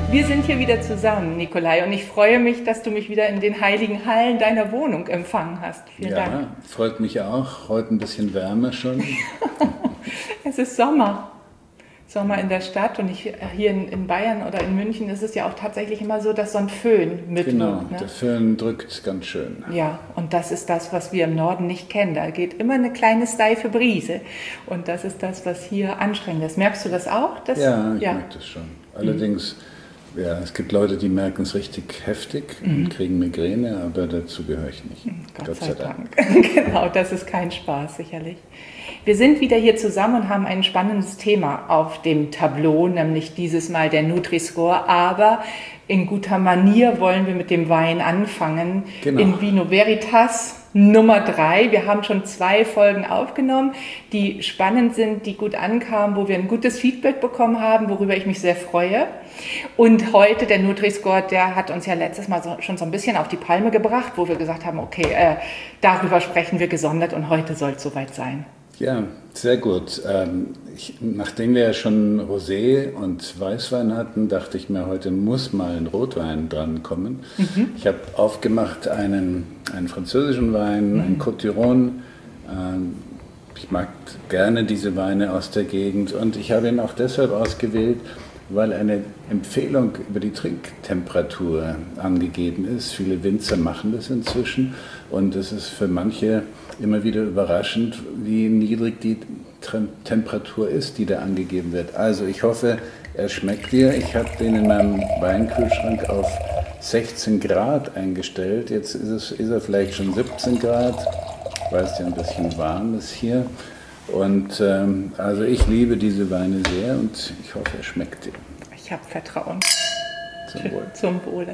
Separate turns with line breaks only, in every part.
Wir sind hier wieder zusammen, Nikolai, und ich freue mich, dass du mich wieder in den heiligen Hallen deiner Wohnung empfangen hast. Vielen Dank.
Ja, freut mich auch. Heute ein bisschen wärmer schon.
Es ist Sommer. Sommer in der Stadt, und hier in Bayern oder in München ist es ja auch tatsächlich immer so, dass so ein Föhn mitwirkt.
Genau, der Föhn drückt ganz schön.
Ja, und das ist das, was wir im Norden nicht kennen. Da geht immer eine kleine steife Brise, und das ist das, was hier anstrengend ist. Merkst du das auch?
Ja, ich merke das schon. Allerdings, ja, es gibt Leute, die merken es richtig heftig und kriegen Migräne, aber dazu gehöre ich nicht.
Gott sei Dank. Genau, das ist kein Spaß, sicherlich. Wir sind wieder hier zusammen und haben ein spannendes Thema auf dem Tableau, nämlich dieses Mal der Nutri-Score. Aber in guter Manier wollen wir mit dem Wein anfangen.
Genau.
In Vino Veritas Nummer 3. Wir haben schon 2 Folgen aufgenommen, die spannend sind, die gut ankamen, wo wir ein gutes Feedback bekommen haben, worüber ich mich sehr freue. Und heute der Nutri-Score, der hat uns ja letztes Mal schon so ein bisschen auf die Palme gebracht, wo wir gesagt haben, okay, darüber sprechen wir gesondert, und heute soll es soweit sein.
Ja, sehr gut. Nachdem wir ja schon Rosé und Weißwein hatten, dachte ich mir, heute muss mal ein Rotwein dran kommen. Ich habe aufgemacht einen französischen Wein, einen Côte d'Iron. Ich mag gerne diese Weine aus der Gegend, und ich habe ihn auch deshalb ausgewählt, weil eine Empfehlung über die Trinktemperatur angegeben ist. Viele Winzer machen das inzwischen, und es ist für manche immer wieder überraschend, wie niedrig die Temperatur ist, die da angegeben wird. Also ich hoffe, er schmeckt dir. Ich habe den in meinem Weinkühlschrank auf 16 Grad eingestellt. Jetzt ist er vielleicht schon 17 Grad, weil es ja ein bisschen warm ist hier. Und also ich liebe diese Weine sehr, und ich hoffe, er schmeckt dir.
Ich habe Vertrauen.
Zum Wohl.
Zum Wohle.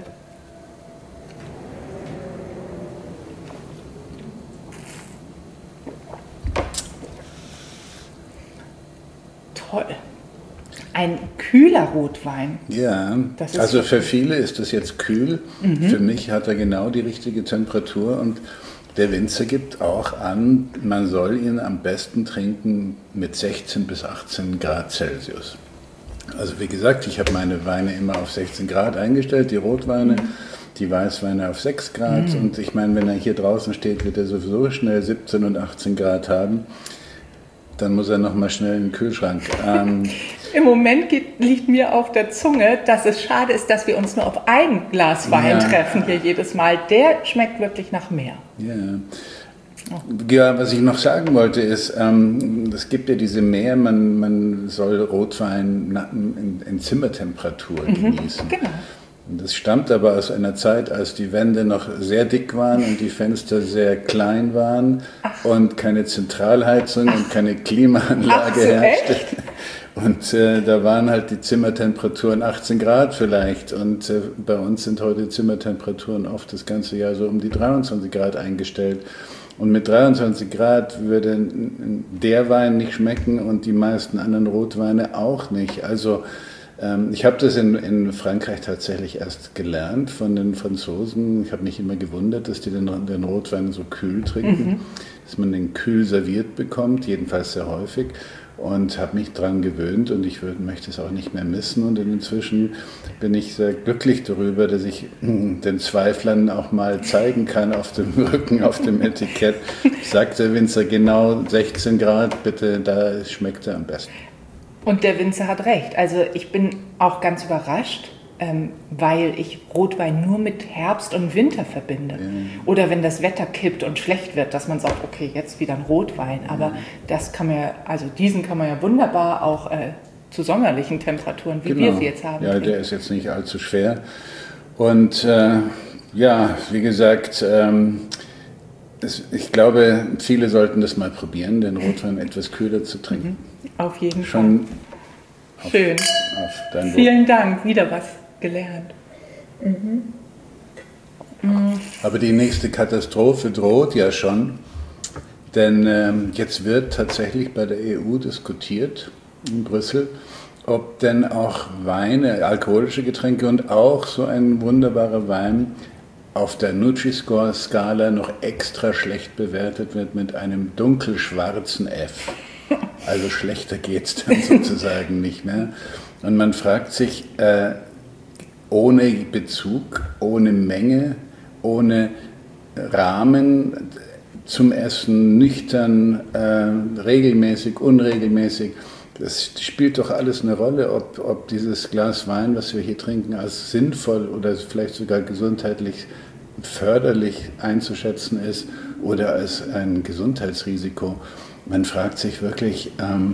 Toll. Ein kühler Rotwein.
Ja, also für viele ist das jetzt kühl. Für mich hat er genau die richtige Temperatur, und der Winzer gibt auch an, man soll ihn am besten trinken mit 16 bis 18 Grad Celsius. Also wie gesagt, ich habe meine Weine immer auf 16 Grad eingestellt, die Rotweine, die Weißweine auf 6 Grad. Und ich meine, wenn er hier draußen steht, wird er sowieso schnell 17 und 18 Grad haben. Dann muss er noch mal schnell in den Kühlschrank.
Im Moment liegt mir auf der Zunge, dass es schade ist, dass wir uns nur auf ein Glas Wein treffen hier jedes Mal. Der schmeckt wirklich nach mehr.
Ja, was ich noch sagen wollte ist, es gibt ja diese Mehr, man soll Rotwein in Zimmertemperatur genießen.
Genau.
Und das stammt aber aus einer Zeit, als die Wände noch sehr dick waren und die Fenster sehr klein waren und keine Zentralheizung und keine Klimaanlage herrschte. Und da waren halt die Zimmertemperaturen 18 Grad vielleicht, und bei uns sind heute Zimmertemperaturen oft das ganze Jahr so um die 23 Grad eingestellt. Und mit 23 Grad würde der Wein nicht schmecken und die meisten anderen Rotweine auch nicht. Also ich habe das in Frankreich tatsächlich erst gelernt von den Franzosen. Ich habe mich immer gewundert, dass die den Rotwein so kühl trinken, dass man den kühl serviert bekommt, jedenfalls sehr häufig. Und habe mich daran gewöhnt, und ich möchte es auch nicht mehr missen. Und inzwischen bin ich sehr glücklich darüber, dass ich den Zweiflern auch mal zeigen kann auf dem Rücken, auf dem Etikett. Sagt der Winzer genau 16 Grad, bitte, da schmeckt er am besten.
Und der Winzer hat recht. Also ich bin auch ganz überrascht, weil ich Rotwein nur mit Herbst und Winter verbinde. Oder wenn das Wetter kippt und schlecht wird, dass man sagt, okay, jetzt wieder ein Rotwein. Aber das kann man ja, also diesen kann man ja wunderbar auch zu sommerlichen Temperaturen, wie wir sie jetzt haben.
Ja, der ist jetzt nicht allzu schwer. Und ja, wie gesagt, ich glaube, viele sollten das mal probieren, den Rotwein etwas kühler zu trinken.
Auf jeden Fall. Schön. Vielen Dank, wieder was gelernt.
Aber die nächste Katastrophe droht ja schon, denn jetzt wird tatsächlich bei der EU diskutiert in Brüssel, ob denn auch Weine, alkoholische Getränke und auch so ein wunderbarer Wein auf der Nutri-Score-Skala noch extra schlecht bewertet wird mit einem dunkelschwarzen F. Also schlechter geht es dann sozusagen nicht mehr. Und man fragt sich, ohne Bezug, ohne Menge, ohne Rahmen, zum Essen, nüchtern, regelmäßig, unregelmäßig. Das spielt doch alles eine Rolle, ob dieses Glas Wein, was wir hier trinken, als sinnvoll oder vielleicht sogar gesundheitlich förderlich einzuschätzen ist oder als ein Gesundheitsrisiko. Man fragt sich wirklich,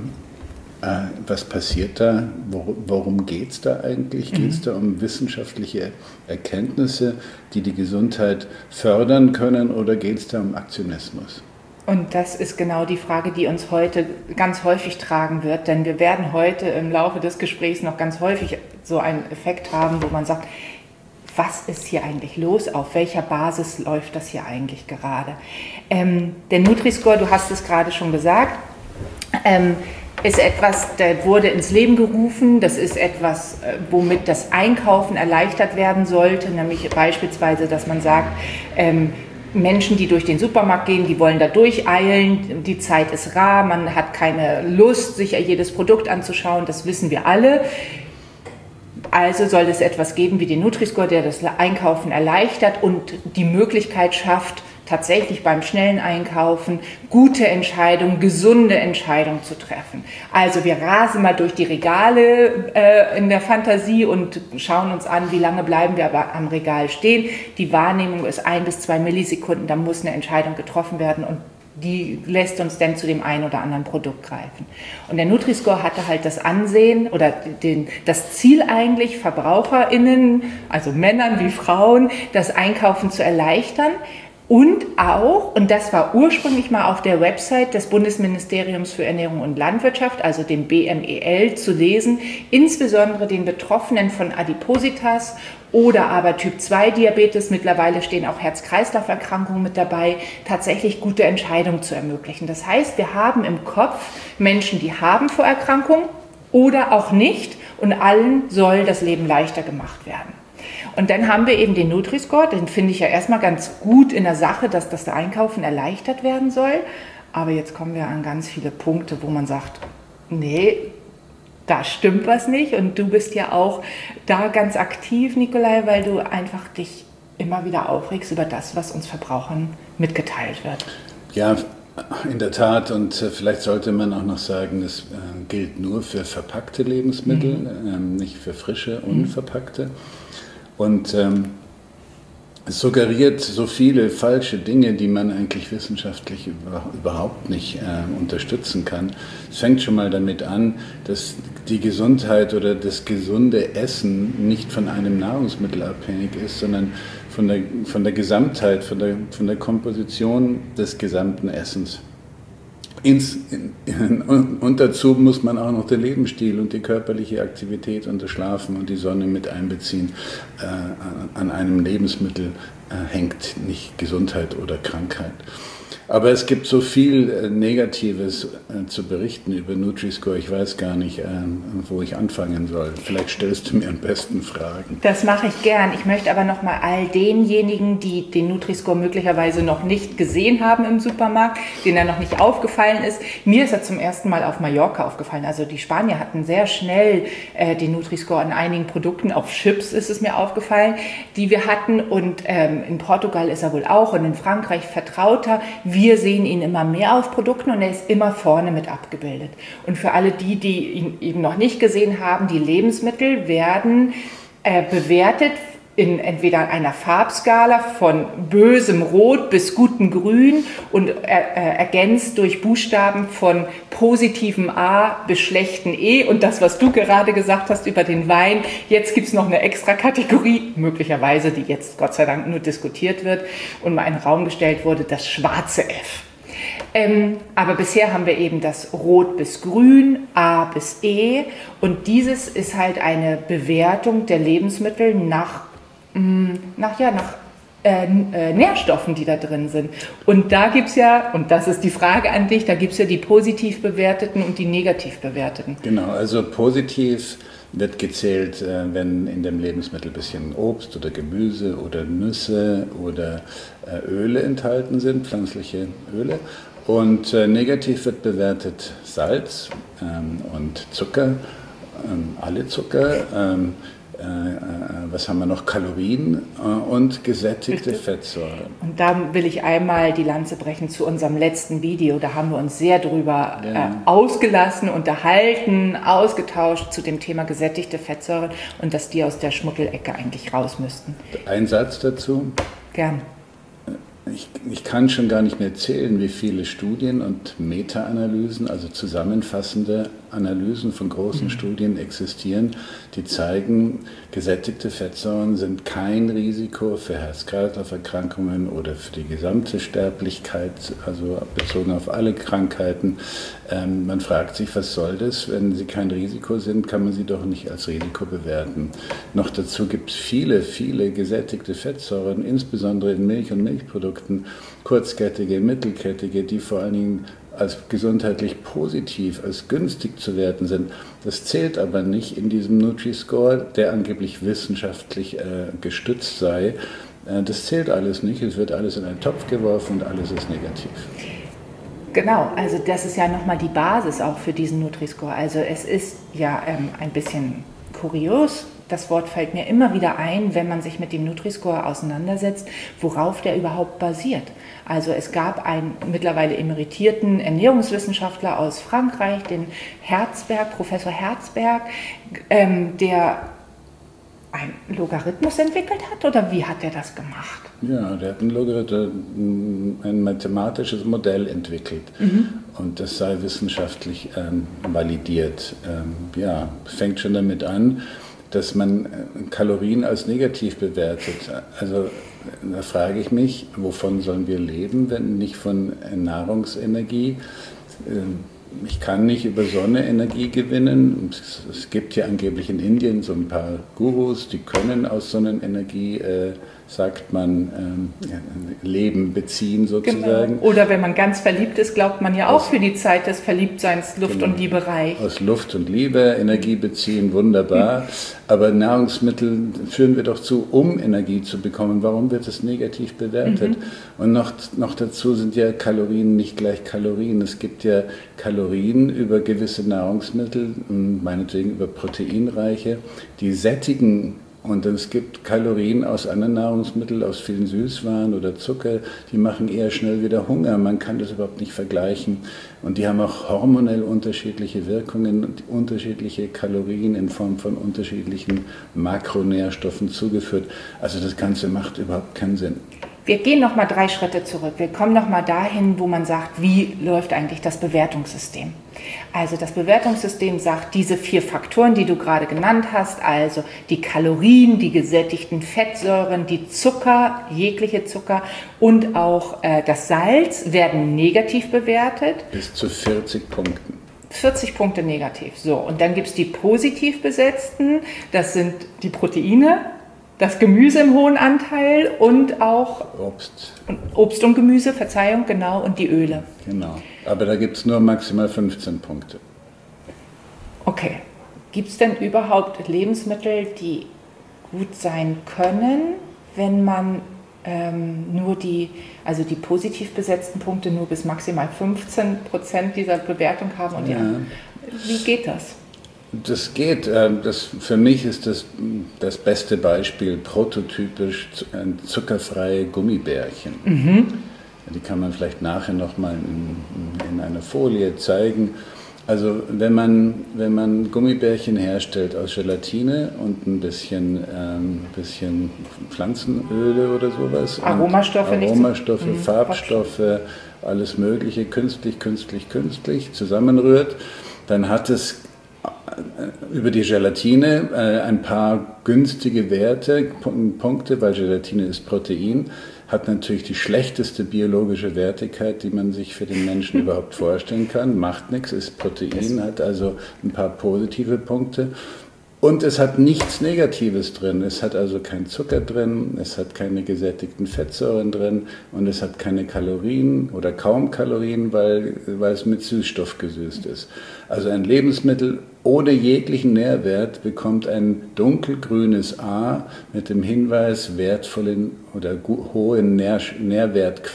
was passiert da? Worum geht es da eigentlich? Geht es da um wissenschaftliche Erkenntnisse, die die Gesundheit fördern können, oder geht es da um Aktionismus?
Und das ist genau die Frage, die uns heute ganz häufig tragen wird, denn wir werden heute im Laufe des Gesprächs noch ganz häufig so einen Effekt haben, wo man sagt, was ist hier eigentlich los? Auf welcher Basis läuft das hier eigentlich gerade? Der Nutri-Score, du hast es gerade schon gesagt, ist etwas, der wurde ins Leben gerufen. Das ist etwas, womit das Einkaufen erleichtert werden sollte, nämlich beispielsweise, dass man sagt, Menschen, die durch den Supermarkt gehen, die wollen da durcheilen, die Zeit ist rar, man hat keine Lust, sich jedes Produkt anzuschauen, das wissen wir alle. Also soll es etwas geben wie den Nutri-Score, der das Einkaufen erleichtert und die Möglichkeit schafft, tatsächlich beim schnellen Einkaufen gute Entscheidungen, gesunde Entscheidungen zu treffen. Also wir rasen mal durch die Regale in der Fantasie und schauen uns an, wie lange bleiben wir aber am Regal stehen. Die Wahrnehmung ist 1 bis 2 Millisekunden, da muss eine Entscheidung getroffen werden und die lässt uns dann zu dem einen oder anderen Produkt greifen. Und der Nutri-Score hatte halt das Ansehen oder das Ziel eigentlich, VerbraucherInnen, also Männern wie Frauen, das Einkaufen zu erleichtern. Und auch, und das war ursprünglich mal auf der Website des Bundesministeriums für Ernährung und Landwirtschaft, also dem BMEL, zu lesen, insbesondere den Betroffenen von Adipositas oder aber Typ-2-Diabetes, mittlerweile stehen auch Herz-Kreislauf-Erkrankungen mit dabei, tatsächlich gute Entscheidungen zu ermöglichen. Das heißt, wir haben im Kopf Menschen, die haben Vorerkrankungen oder auch nicht, und allen soll das Leben leichter gemacht werden. Und dann haben wir eben den Nutri-Score, den finde ich ja erstmal ganz gut in der Sache, dass das Einkaufen erleichtert werden soll. Aber jetzt kommen wir an ganz viele Punkte, wo man sagt, nee, da stimmt was nicht. Und du bist ja auch da ganz aktiv, Nikolai, weil du einfach dich immer wieder aufregst über das, was uns Verbrauchern mitgeteilt wird.
Ja, in der Tat. Und vielleicht sollte man auch noch sagen, das gilt nur für verpackte Lebensmittel, nicht für frische, unverpackte. Und es suggeriert so viele falsche Dinge, die man eigentlich wissenschaftlich überhaupt nicht unterstützen kann. Es fängt schon mal damit an, dass die Gesundheit oder das gesunde Essen nicht von einem Nahrungsmittel abhängig ist, sondern von der Gesamtheit, von der Komposition des gesamten Essens. Und dazu muss man auch noch den Lebensstil und die körperliche Aktivität und das Schlafen und die Sonne mit einbeziehen. An einem Lebensmittel hängt nicht Gesundheit oder Krankheit. Aber es gibt so viel Negatives zu berichten über Nutri-Score. Ich weiß gar nicht, wo ich anfangen soll. Vielleicht stellst du mir am besten Fragen.
Das mache ich gern. Ich möchte aber noch mal all denjenigen, die den Nutri-Score möglicherweise noch nicht gesehen haben im Supermarkt, denen er noch nicht aufgefallen ist. Mir ist er zum ersten Mal auf Mallorca aufgefallen. Also die Spanier hatten sehr schnell den Nutri-Score an einigen Produkten. Auf Chips ist es mir aufgefallen, die wir hatten. Und in Portugal ist er wohl auch und in Frankreich vertrauter. Wir sehen ihn immer mehr auf Produkten und er ist immer vorne mit abgebildet. Und für alle die ihn eben noch nicht gesehen haben, die Lebensmittel werden bewertet in entweder einer Farbskala von bösem Rot bis gutem Grün und ergänzt durch Buchstaben von positivem A bis schlechten E. Und das, was du gerade gesagt hast über den Wein, jetzt gibt es noch eine extra Kategorie, möglicherweise, die jetzt Gott sei Dank nur diskutiert wird und mal in den Raum gestellt wurde, das schwarze F. Aber bisher haben wir eben das Rot bis Grün, A bis E, und dieses ist halt eine Bewertung der Lebensmittel nach Nährstoffen, die da drin sind. Und da gibt es ja, und das ist die Frage an dich, da gibt es ja die positiv bewerteten und die negativ bewerteten.
Genau, also positiv wird gezählt, wenn in dem Lebensmittel ein bisschen Obst oder Gemüse oder Nüsse oder Öle enthalten sind, pflanzliche Öle. Und negativ wird bewertet Salz und Zucker, alle Zucker, was haben wir noch? Kalorien und gesättigte Fettsäuren.
Und da will ich einmal die Lanze brechen zu unserem letzten Video. Da haben wir uns sehr drüber ausgelassen, unterhalten, ausgetauscht zu dem Thema gesättigte Fettsäuren und dass die aus der Schmuddelecke eigentlich raus müssten.
Ein Satz dazu.
Gern.
Ich kann schon gar nicht mehr zählen, wie viele Studien und Meta-Analysen, also zusammenfassende Analysen von großen Studien existieren, die zeigen, gesättigte Fettsäuren sind kein Risiko für Herz-Kreislauf-Erkrankungen oder für die gesamte Sterblichkeit, also bezogen auf alle Krankheiten. Man fragt sich, was soll das? Wenn sie kein Risiko sind, kann man sie doch nicht als Risiko bewerten. Noch dazu gibt es viele, viele gesättigte Fettsäuren, insbesondere in Milch und Milchprodukten, kurzkettige, mittelkettige, die vor allen Dingen als gesundheitlich positiv, als günstig zu werten sind. Das zählt aber nicht in diesem Nutri-Score, der angeblich wissenschaftlich gestützt sei. Das zählt alles nicht, es wird alles in einen Topf geworfen und alles ist negativ.
Genau, also das ist ja nochmal die Basis auch für diesen Nutri-Score. Also es ist ja ein bisschen kurios. Das Wort fällt mir immer wieder ein, wenn man sich mit dem Nutri-Score auseinandersetzt, worauf der überhaupt basiert. Also es gab einen mittlerweile emeritierten Ernährungswissenschaftler aus Frankreich, den Herzberg, Professor Herzberg, der einen Logarithmus entwickelt hat, oder wie hat er das gemacht?
Ja, der hat ein mathematisches Modell entwickelt und das sei wissenschaftlich validiert. Ja, fängt schon damit an, dass man Kalorien als negativ bewertet. Also da frage ich mich, wovon sollen wir leben, wenn nicht von Nahrungsenergie? Ich kann nicht über Sonne Energie gewinnen. Es gibt ja angeblich in Indien so ein paar Gurus, die können aus Sonnenenergie, sagt man, Leben beziehen sozusagen.
Genau. Oder wenn man ganz verliebt ist, glaubt man ja auch für die Zeit des Verliebtseins Luft- und Liebe reich.
Aus Luft und Liebe Energie beziehen, wunderbar. Aber Nahrungsmittel führen wir doch zu, um Energie zu bekommen. Warum wird es negativ bewertet? Und noch dazu sind ja Kalorien nicht gleich Kalorien. Es gibt ja Kalorien über gewisse Nahrungsmittel, meinetwegen über proteinreiche, die sättigen. Und es gibt Kalorien aus anderen Nahrungsmitteln, aus vielen Süßwaren oder Zucker, die machen eher schnell wieder Hunger. Man kann das überhaupt nicht vergleichen. Und die haben auch hormonell unterschiedliche Wirkungen und unterschiedliche Kalorien in Form von unterschiedlichen Makronährstoffen zugeführt. Also das Ganze macht überhaupt keinen Sinn.
Wir gehen noch mal 3 Schritte zurück. Wir kommen noch mal dahin, wo man sagt, wie läuft eigentlich das Bewertungssystem? Also das Bewertungssystem sagt, diese 4 Faktoren, die du gerade genannt hast, also die Kalorien, die gesättigten Fettsäuren, die Zucker, jegliche Zucker und auch das Salz werden negativ bewertet.
Bis zu 40 Punkten.
40 Punkte negativ. So, und dann gibt es die positiv besetzten, das sind die Proteine, das Gemüse im hohen Anteil und auch Obst und Gemüse, Verzeihung, genau, und die Öle.
Genau, aber da gibt es nur maximal 15 Punkte.
Okay, gibt es denn überhaupt Lebensmittel, die gut sein können, wenn man nur die positiv besetzten Punkte nur bis maximal 15% dieser Bewertung haben? Und wie geht das?
Das geht. Für mich ist das beste Beispiel prototypisch zuckerfreie Gummibärchen. Die kann man vielleicht nachher nochmal in einer Folie zeigen. Also wenn man Gummibärchen herstellt aus Gelatine und ein bisschen Pflanzenöle oder sowas. Aromastoffe, Farbstoffe, alles Mögliche, künstlich zusammenrührt, dann hat es über die Gelatine ein paar günstige Punkte, weil Gelatine ist Protein, hat natürlich die schlechteste biologische Wertigkeit, die man sich für den Menschen überhaupt vorstellen kann. Macht nichts, ist Protein, hat also ein paar positive Punkte. Und es hat nichts Negatives drin. Es hat also kein Zucker drin, es hat keine gesättigten Fettsäuren drin und es hat keine Kalorien oder kaum Kalorien, weil es mit Süßstoff gesüßt ist. Also ein Lebensmittel ohne jeglichen Nährwert bekommt ein dunkelgrünes A mit dem Hinweis wertvollen oder hohen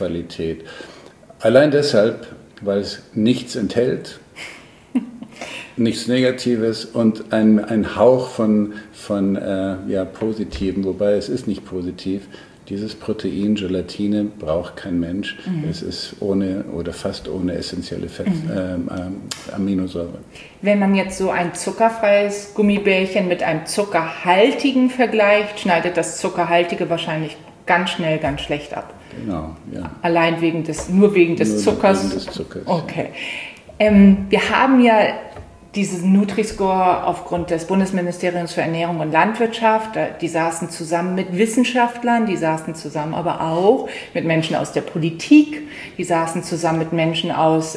Nährwertqualität. Allein deshalb, weil es nichts enthält. Nichts Negatives und ein Hauch von Positiven, wobei es ist nicht positiv. Dieses Protein, Gelatine, braucht kein Mensch. Es ist ohne oder fast ohne essentielle Aminosäure.
Wenn man jetzt so ein zuckerfreies Gummibärchen mit einem zuckerhaltigen vergleicht, schneidet das Zuckerhaltige wahrscheinlich ganz schnell ganz schlecht ab.
Genau, ja.
Allein nur wegen des Zuckers?
Wegen des Zuckers.
Okay. Wir haben ja dieses Nutri-Score aufgrund des Bundesministeriums für Ernährung und Landwirtschaft, die saßen zusammen mit Wissenschaftlern, die saßen zusammen aber auch mit Menschen aus der Politik, die saßen zusammen mit Menschen aus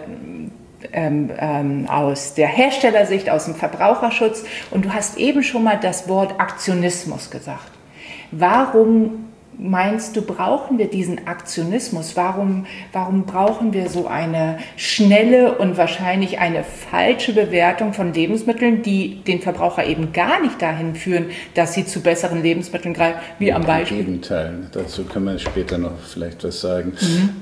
der Herstellersicht, aus dem Verbraucherschutz. Und du hast eben schon mal das Wort Aktionismus gesagt. Warum meinst du, brauchen wir diesen Aktionismus? Warum brauchen wir so eine schnelle und wahrscheinlich eine falsche Bewertung von Lebensmitteln, die den Verbraucher eben gar nicht dahin führen, dass sie zu besseren Lebensmitteln greifen, wie am Beispiel?
Im Gegenteil. Dazu können wir später noch vielleicht was sagen.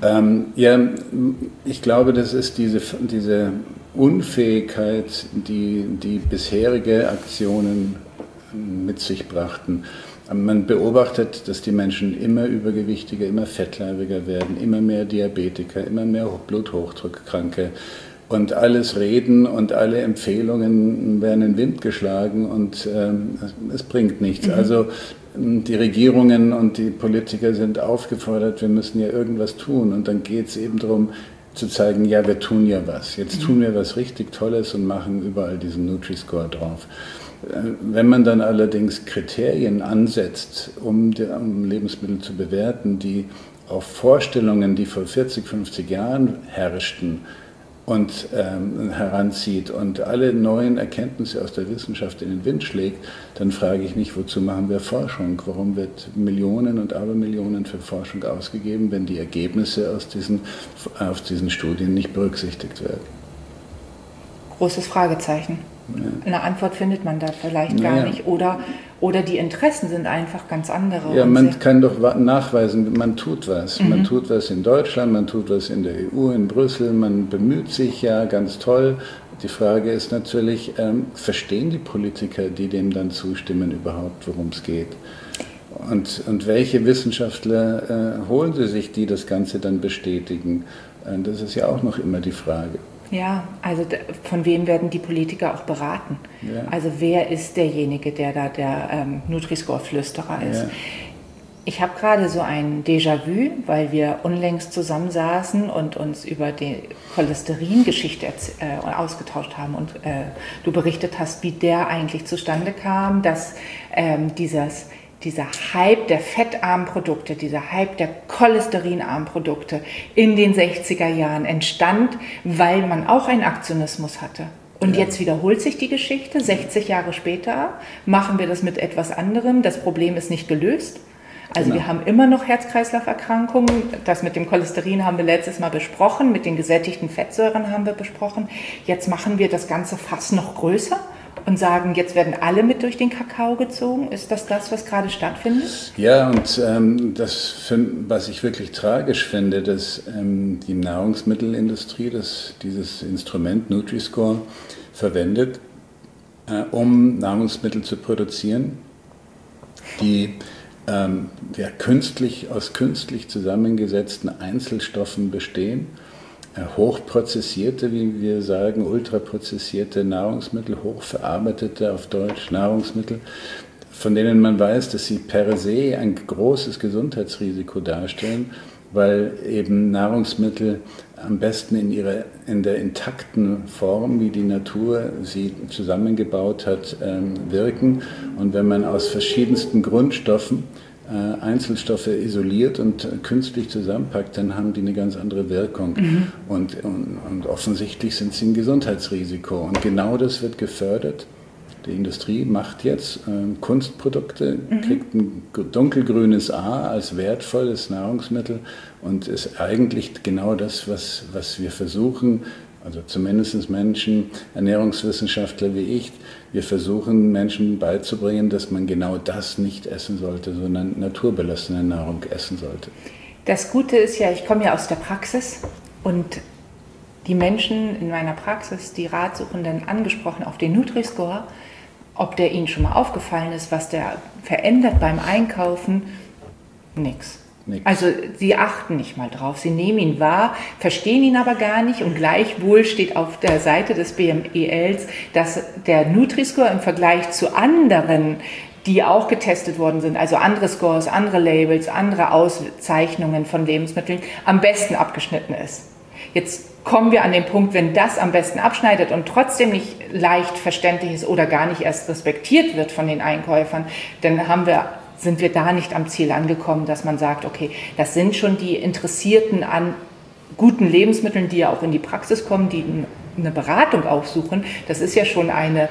Ich glaube, das ist diese Unfähigkeit, die bisherige Aktionen mit sich brachten. Man beobachtet, dass die Menschen immer übergewichtiger, immer fettleibiger werden, immer mehr Diabetiker, immer mehr Bluthochdruckkranke und alles Reden und alle Empfehlungen werden in den Wind geschlagen und es bringt nichts. Also die Regierungen und die Politiker sind aufgefordert, wir müssen ja irgendwas tun und dann geht es eben darum, zu zeigen, ja, wir tun ja was. Jetzt tun wir was richtig Tolles und machen überall diesen Nutri-Score drauf. Wenn man dann allerdings Kriterien ansetzt, um Lebensmittel zu bewerten, die auf Vorstellungen, die vor 40, 50 Jahren herrschten, und heranzieht und alle neuen Erkenntnisse aus der Wissenschaft in den Wind schlägt, dann frage ich mich, wozu machen wir Forschung? Warum wird Millionen und Abermillionen für Forschung ausgegeben, wenn die Ergebnisse aus diesen Studien nicht berücksichtigt werden?
Großes Fragezeichen. Ja. Eine Antwort findet man da vielleicht gar nicht. Oder die Interessen sind einfach ganz andere.
Ja, man kann doch nachweisen, man tut was. Man tut was in Deutschland, man tut was in der EU, in Brüssel, man bemüht sich ja ganz toll. Die Frage ist natürlich, verstehen die Politiker, die dem dann zustimmen, überhaupt, worum es geht? Und welche Wissenschaftler holen sie sich, die das Ganze dann bestätigen? Das ist ja auch noch immer die Frage.
Ja, also von wem werden die Politiker auch beraten? Ja. Also wer ist derjenige, der da der Nutri-Score-Flüsterer ist? Ja. Ich habe gerade so ein Déjà-vu, weil wir unlängst zusammensaßen und uns über die Cholesteringeschichte ausgetauscht haben und du berichtet hast, wie der eigentlich zustande kam, dass dieser Hype der fettarmen Produkte, dieser Hype der cholesterinarmen Produkte in den 60er Jahren entstand, weil man auch einen Aktionismus hatte. Und jetzt wiederholt sich die Geschichte, 60 Jahre später machen wir das mit etwas anderem, das Problem ist nicht gelöst. Also wir haben immer noch Herz-Kreislauf-Erkrankungen, das mit dem Cholesterin haben wir letztes Mal besprochen, mit den gesättigten Fettsäuren haben wir besprochen. Jetzt machen wir das ganze Fass noch größer und sagen, jetzt werden alle mit durch den Kakao gezogen. Ist das, was gerade stattfindet?
Ja, und was ich wirklich tragisch finde, dass die Nahrungsmittelindustrie dieses Instrument Nutri-Score verwendet, um Nahrungsmittel zu produzieren, die aus künstlich zusammengesetzten Einzelstoffen bestehen, hochprozessierte, wie wir sagen, ultraprozessierte Nahrungsmittel, hochverarbeitete auf Deutsch Nahrungsmittel, von denen man weiß, dass sie per se ein großes Gesundheitsrisiko darstellen, weil eben Nahrungsmittel am besten in der intakten Form, wie die Natur sie zusammengebaut hat, wirken. Und wenn man aus verschiedensten Grundstoffen Einzelstoffe isoliert und künstlich zusammenpackt, dann haben die eine ganz andere Wirkung. Und offensichtlich sind sie ein Gesundheitsrisiko. Und genau das wird gefördert. Die Industrie macht jetzt Kunstprodukte, kriegt ein dunkelgrünes A als wertvolles Nahrungsmittel und ist eigentlich genau das, was wir versuchen, also zumindest Menschen, Ernährungswissenschaftler wie ich, wir versuchen Menschen beizubringen, dass man genau das nicht essen sollte, sondern naturbelassene Nahrung essen sollte.
Das Gute ist ja, ich komme ja aus der Praxis und die Menschen in meiner Praxis, die Ratsuchenden, angesprochen auf den Nutri-Score, ob der ihnen schon mal aufgefallen ist, was der verändert beim Einkaufen. Nix. Also sie achten nicht mal drauf, sie nehmen ihn wahr, verstehen ihn aber gar nicht und gleichwohl steht auf der Seite des BMELs, dass der Nutri-Score im Vergleich zu anderen, die auch getestet worden sind, also andere Scores, andere Labels, andere Auszeichnungen von Lebensmitteln, am besten abgeschnitten ist. Jetzt kommen wir an den Punkt, wenn das am besten abschneidet und trotzdem nicht leicht verständlich ist oder gar nicht erst respektiert wird von den Einkäufern, dann sind wir da nicht am Ziel angekommen, dass man sagt, okay, das sind schon die Interessierten an guten Lebensmitteln, die ja auch in die Praxis kommen, die eine Beratung aufsuchen. Das ist ja schon ein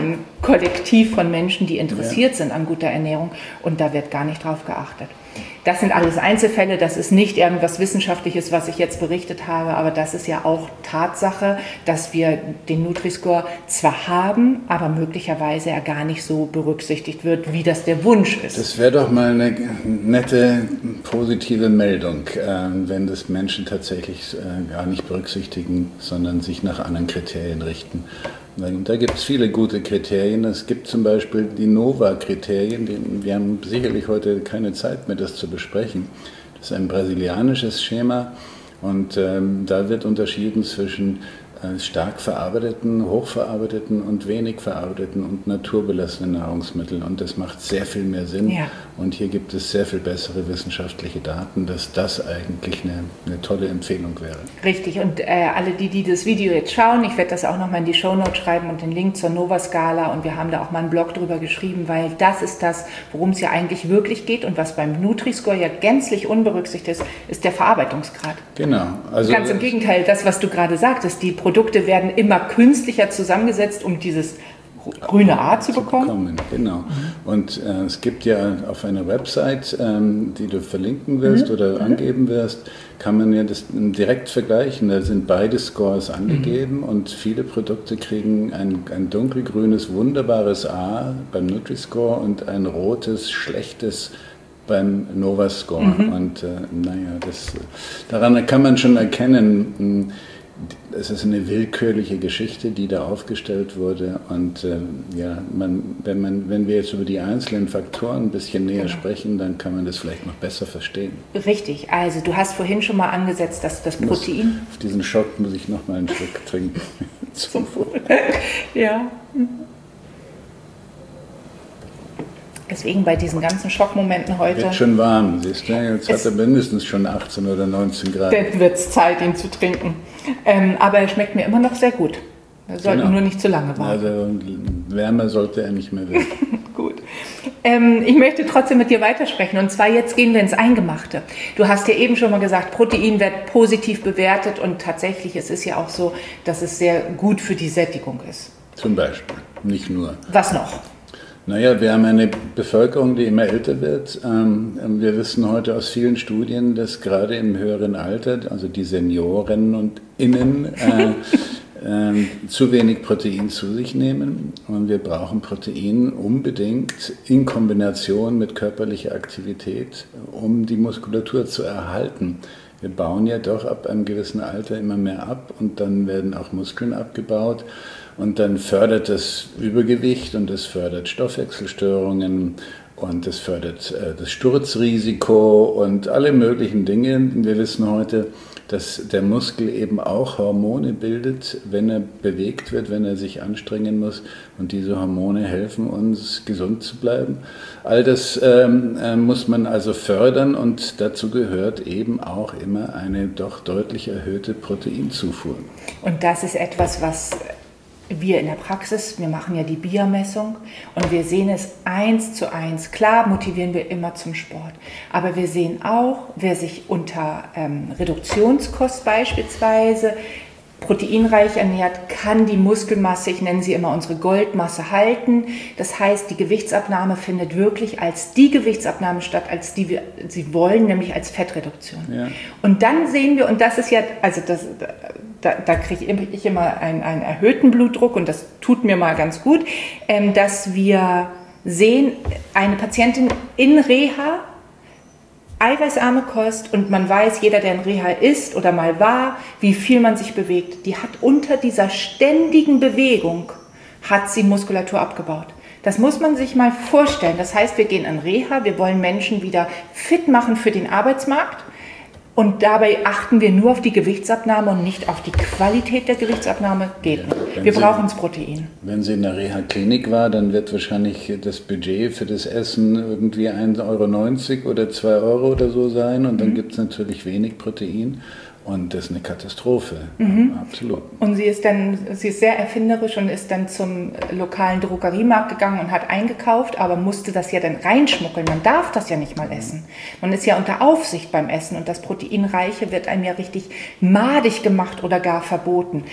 Kollektiv von Menschen, die interessiert sind an guter Ernährung und da wird gar nicht drauf geachtet. Das sind alles Einzelfälle, das ist nicht irgendwas Wissenschaftliches, was ich jetzt berichtet habe, aber das ist ja auch Tatsache, dass wir den Nutri-Score zwar haben, aber möglicherweise er gar nicht so berücksichtigt wird, wie das der Wunsch ist.
Das wäre doch mal eine nette, positive Meldung, wenn das Menschen tatsächlich gar nicht berücksichtigen, sondern sich nach anderen Kriterien richten. Da gibt es viele gute Kriterien. Es gibt zum Beispiel die NOVA-Kriterien. Wir haben sicherlich heute keine Zeit mehr, das zu besprechen. Das ist ein brasilianisches Schema und da wird unterschieden zwischen stark verarbeiteten, hochverarbeiteten und wenig verarbeiteten und naturbelassenen Nahrungsmitteln. Und das macht sehr viel mehr Sinn. Ja. Und hier gibt es sehr viel bessere wissenschaftliche Daten, dass das eigentlich eine tolle Empfehlung wäre.
Richtig. Und alle, die das Video jetzt schauen, ich werde das auch nochmal in die Shownotes schreiben und den Link zur Nova-Skala. Und wir haben da auch mal einen Blog drüber geschrieben, weil das ist das, worum es ja eigentlich wirklich geht. Und was beim Nutri-Score ja gänzlich unberücksichtigt ist der Verarbeitungsgrad.
Genau.
Also ganz im Gegenteil, das, was du gerade sagtest, die Produkte werden immer künstlicher zusammengesetzt, um dieses grüne A zu bekommen.
Genau. Und es gibt ja auf einer Website, die du verlinken wirst oder angeben wirst, kann man ja das direkt vergleichen. Da sind beide Scores angegeben und viele Produkte kriegen ein dunkelgrünes, wunderbares A beim Nutri-Score und ein rotes, schlechtes beim Nova-Score. Und daran kann man schon erkennen, es ist eine willkürliche Geschichte, die da aufgestellt wurde. Und wenn wir jetzt über die einzelnen Faktoren ein bisschen näher sprechen, dann kann man das vielleicht noch besser verstehen.
Richtig. Also du hast vorhin schon mal angesetzt, dass das Protein...
Auf diesen Schock muss ich noch mal einen Schluck trinken.
Zum Wohl. Ja. Deswegen bei diesen ganzen Schockmomenten heute...
Wird schon warm, siehst du? Jetzt hat er mindestens schon 18 oder 19 Grad.
Dann wird es Zeit, ihn zu trinken. Aber er schmeckt mir immer noch sehr gut. Wir sollten nur nicht zu lange warten.
Also wärmer sollte er nicht mehr werden.
Gut. Ich möchte trotzdem mit dir weitersprechen. Und zwar jetzt gehen wir ins Eingemachte. Du hast ja eben schon mal gesagt, Protein wird positiv bewertet. Und tatsächlich, es ist ja auch so, dass es sehr gut für die Sättigung ist.
Zum Beispiel, nicht nur.
Was noch?
Naja, wir haben eine Bevölkerung, die immer älter wird. Wir wissen heute aus vielen Studien, dass gerade im höheren Alter, also die Senioren und Innen, zu wenig Protein zu sich nehmen. Und wir brauchen Protein unbedingt in Kombination mit körperlicher Aktivität, um die Muskulatur zu erhalten. Wir bauen ja doch ab einem gewissen Alter immer mehr ab und dann werden auch Muskeln abgebaut. Und dann fördert das Übergewicht und es fördert Stoffwechselstörungen und es fördert das Sturzrisiko und alle möglichen Dinge. Wir wissen heute, dass der Muskel eben auch Hormone bildet, wenn er bewegt wird, wenn er sich anstrengen muss. Und diese Hormone helfen uns, gesund zu bleiben. All das muss man also fördern und dazu gehört eben auch immer eine doch deutlich erhöhte Proteinzufuhr.
Und das ist etwas, was wir in der Praxis, wir machen ja die BIA-Messung und wir sehen es 1:1. Klar motivieren wir immer zum Sport, aber wir sehen auch, wer sich unter Reduktionskost beispielsweise proteinreich ernährt, kann die Muskelmasse, ich nenne sie immer unsere Goldmasse, halten. Das heißt, die Gewichtsabnahme findet wirklich als die Gewichtsabnahme statt, als die wir sie wollen, nämlich als Fettreduktion. Ja. Und dann sehen wir, und das ist ja, also da kriege ich immer einen erhöhten Blutdruck und das tut mir mal ganz gut, dass wir sehen, eine Patientin in Reha eiweißarme Kost und man weiß, jeder, der in Reha ist oder mal war, wie viel man sich bewegt, die hat unter dieser ständigen Bewegung, hat sie Muskulatur abgebaut. Das muss man sich mal vorstellen. Das heißt, wir gehen in Reha, wir wollen Menschen wieder fit machen für den Arbeitsmarkt und dabei achten wir nur auf die Gewichtsabnahme und nicht auf die Qualität der Gewichtsabnahme. Geht nicht. Wir brauchen das Protein.
Wenn sie in der Reha-Klinik war, dann wird wahrscheinlich das Budget für das Essen irgendwie 1,90 € oder 2 € oder so sein und dann gibt es natürlich wenig Protein. Und das ist eine Katastrophe, absolut.
Und sie ist sehr erfinderisch und ist dann zum lokalen Drogeriemarkt gegangen und hat eingekauft, aber musste das ja dann reinschmuggeln. Man darf das ja nicht mal essen. Man ist ja unter Aufsicht beim Essen und das Proteinreiche wird einem ja richtig madig gemacht oder gar verboten.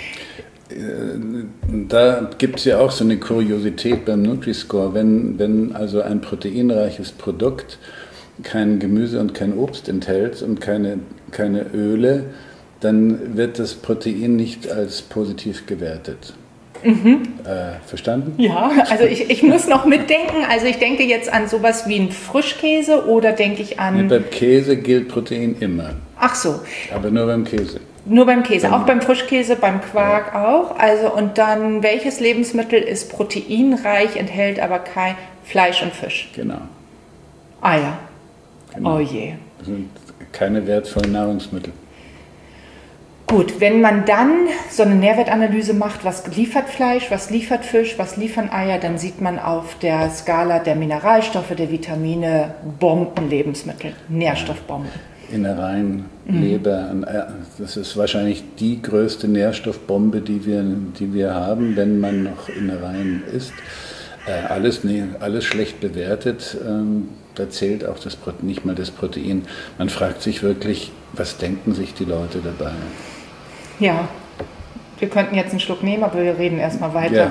Da gibt es ja auch so eine Kuriosität beim Nutri-Score, wenn also ein proteinreiches Produkt kein Gemüse und kein Obst enthält und keine Öle, dann wird das Protein nicht als positiv gewertet. Verstanden?
Ja, also ich muss noch mitdenken. Also ich denke jetzt an sowas wie einen Frischkäse oder denke ich an...
Beim Käse gilt Protein immer.
Ach so.
Aber nur beim Käse.
Nur beim Käse, auch beim Frischkäse, beim Quark auch. Also und dann, welches Lebensmittel ist proteinreich, enthält aber kein Fleisch und Fisch?
Genau.
Eier.
Genau.
Oh je.
Das sind keine wertvollen Nahrungsmittel.
Gut, wenn man dann so eine Nährwertanalyse macht, was liefert Fleisch, was liefert Fisch, was liefern Eier, dann sieht man auf der Skala der Mineralstoffe, der Vitamine, Bombenlebensmittel, Nährstoffbomben.
Innereien, Leber, das ist wahrscheinlich die größte Nährstoffbombe, die wir haben, wenn man noch Innereien isst. Alles schlecht bewertet, da zählt auch nicht mal das Protein. Man fragt sich wirklich, was denken sich die Leute dabei?
Ja, wir könnten jetzt einen Schluck nehmen, aber wir reden erstmal weiter.
Ja.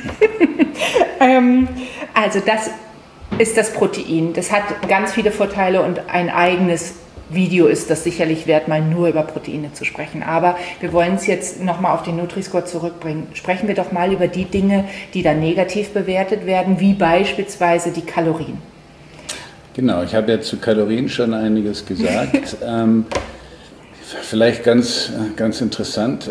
Also das ist das Protein. Das hat ganz viele Vorteile und ein eigenes Video ist das sicherlich wert, mal nur über Proteine zu sprechen. Aber wir wollen es jetzt nochmal auf den Nutri-Score zurückbringen. Sprechen wir doch mal über die Dinge, die da negativ bewertet werden, wie beispielsweise die Kalorien.
Genau, ich habe ja zu Kalorien schon einiges gesagt. Vielleicht ganz interessant,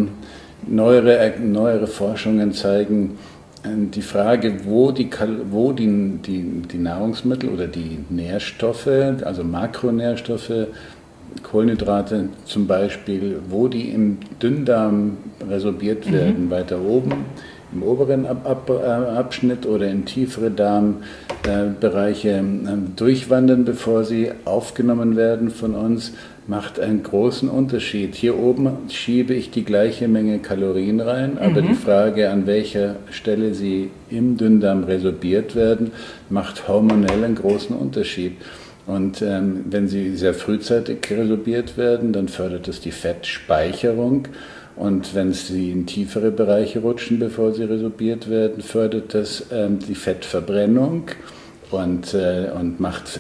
neuere Forschungen zeigen, die Frage, wo die Nahrungsmittel oder die Nährstoffe, also Makronährstoffe, Kohlenhydrate zum Beispiel, wo die im Dünndarm resorbiert werden, weiter oben, im oberen Abschnitt oder in tiefere Darmbereiche durchwandern, bevor sie aufgenommen werden von uns, macht einen großen Unterschied. Hier oben schiebe ich die gleiche Menge Kalorien rein, aber die Frage, an welcher Stelle sie im Dünndarm resorbiert werden, macht hormonell einen großen Unterschied. Und wenn sie sehr frühzeitig resorbiert werden, dann fördert es die Fettspeicherung. Und wenn sie in tiefere Bereiche rutschen, bevor sie resorbiert werden, fördert das die Fettverbrennung und macht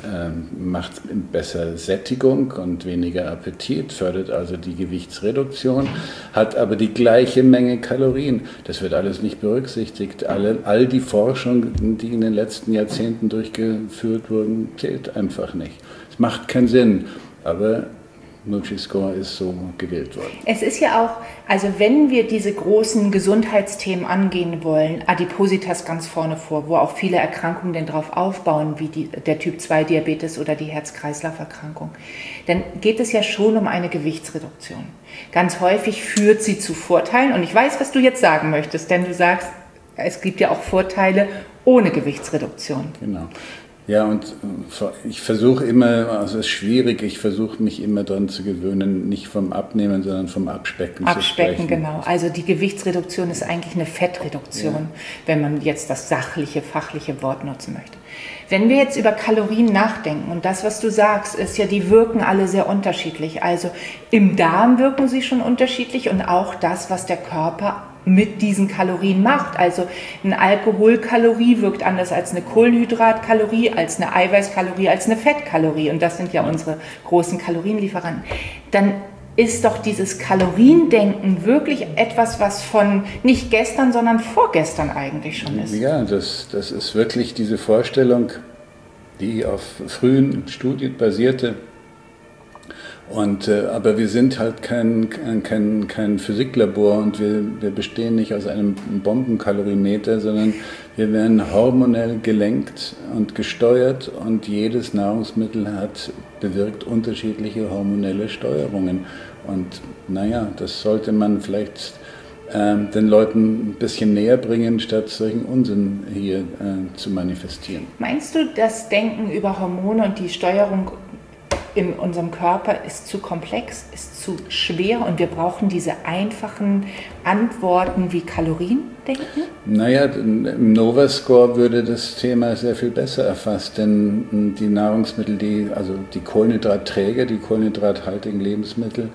besser Sättigung und weniger Appetit, fördert also die Gewichtsreduktion, hat aber die gleiche Menge Kalorien. Das wird alles nicht berücksichtigt. All die Forschung, die in den letzten Jahrzehnten durchgeführt wurden, zählt einfach nicht. Es macht keinen Sinn, aber Nutri-Score ist so gewählt worden.
Es ist ja auch, also wenn wir diese großen Gesundheitsthemen angehen wollen, Adipositas ganz vorne vor, wo auch viele Erkrankungen denn drauf aufbauen, wie der Typ-2-Diabetes oder die Herz-Kreislauf-Erkrankung, dann geht es ja schon um eine Gewichtsreduktion. Ganz häufig führt sie zu Vorteilen und ich weiß, was du jetzt sagen möchtest, denn du sagst, es gibt ja auch Vorteile ohne Gewichtsreduktion.
Genau. Ja, und ich versuche immer, also es ist schwierig, ich versuche mich immer daran zu gewöhnen, nicht vom Abnehmen, sondern vom Abspecken zu sprechen.
Abspecken, genau. Also die Gewichtsreduktion ist eigentlich eine Fettreduktion, wenn man jetzt das sachliche, fachliche Wort nutzen möchte. Wenn wir jetzt über Kalorien nachdenken, und das, was du sagst, ist ja, die wirken alle sehr unterschiedlich. Also im Darm wirken sie schon unterschiedlich und auch das, was der Körper mit diesen Kalorien macht. Also eine Alkoholkalorie wirkt anders als eine Kohlenhydratkalorie, als eine Eiweißkalorie, als eine Fettkalorie. Und das sind ja unsere großen Kalorienlieferanten. Dann ist doch dieses Kaloriendenken wirklich etwas, was von nicht gestern, sondern vorgestern eigentlich schon ist.
Ja, das ist wirklich diese Vorstellung, die auf frühen Studien basierte, Aber wir sind halt kein Physiklabor und wir bestehen nicht aus einem Bombenkalorimeter, sondern wir werden hormonell gelenkt und gesteuert und jedes Nahrungsmittel bewirkt unterschiedliche hormonelle Steuerungen. Und naja, das sollte man vielleicht den Leuten ein bisschen näher bringen, statt solchen Unsinn hier zu manifestieren.
Meinst du, das Denken über Hormone und die Steuerung in unserem Körper ist zu komplex, ist zu schwer und wir brauchen diese einfachen Antworten wie Kaloriendenken?
Naja, im Nova-Score würde das Thema sehr viel besser erfasst, denn die Nahrungsmittel, also die Kohlenhydratträger, die kohlenhydrathaltigen Lebensmittel,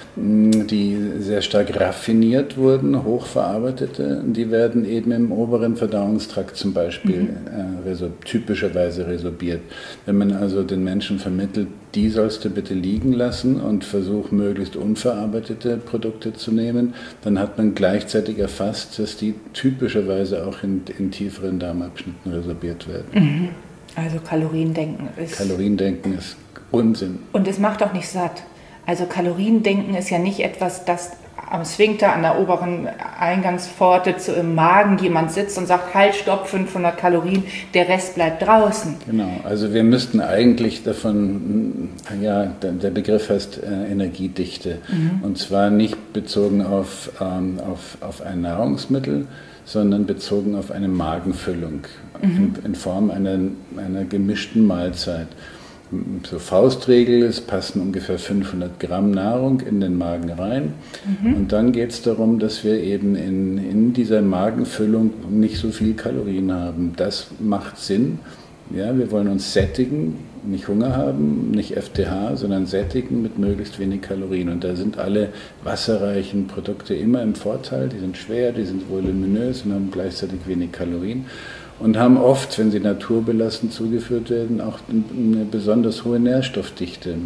die sehr stark raffiniert wurden, hochverarbeitete, die werden eben im oberen Verdauungstrakt zum Beispiel typischerweise resorbiert. Wenn man also den Menschen vermittelt, die sollst du bitte liegen lassen und versuch möglichst unverarbeitete Produkte zu nehmen, dann hat man gleichzeitig erfasst, dass die typischerweise auch in tieferen Darmabschnitten resorbiert werden.
Also Kaloriendenken
ist Unsinn.
Und es macht auch nicht satt. Also Kaloriendenken ist ja nicht etwas, das am Sphinkter an der oberen Eingangspforte im Magen jemand sitzt und sagt, halt, stopp, 500 Kalorien, der Rest bleibt draußen.
Genau, also wir müssten eigentlich davon, der Begriff heißt Energiedichte. Und zwar nicht bezogen auf ein Nahrungsmittel, sondern bezogen auf eine Magenfüllung in Form einer gemischten Mahlzeit. So Faustregel, es passen ungefähr 500 Gramm Nahrung in den Magen rein. Und dann geht es darum, dass wir eben in dieser Magenfüllung nicht so viel Kalorien haben. Das macht Sinn. Ja, wir wollen uns sättigen, nicht Hunger haben, nicht FTH, sondern sättigen mit möglichst wenig Kalorien. Und da sind alle wasserreichen Produkte immer im Vorteil. Die sind schwer, die sind voluminös und haben gleichzeitig wenig Kalorien. Und haben oft, wenn sie naturbelassen zugeführt werden, auch eine besonders hohe Nährstoffdichte.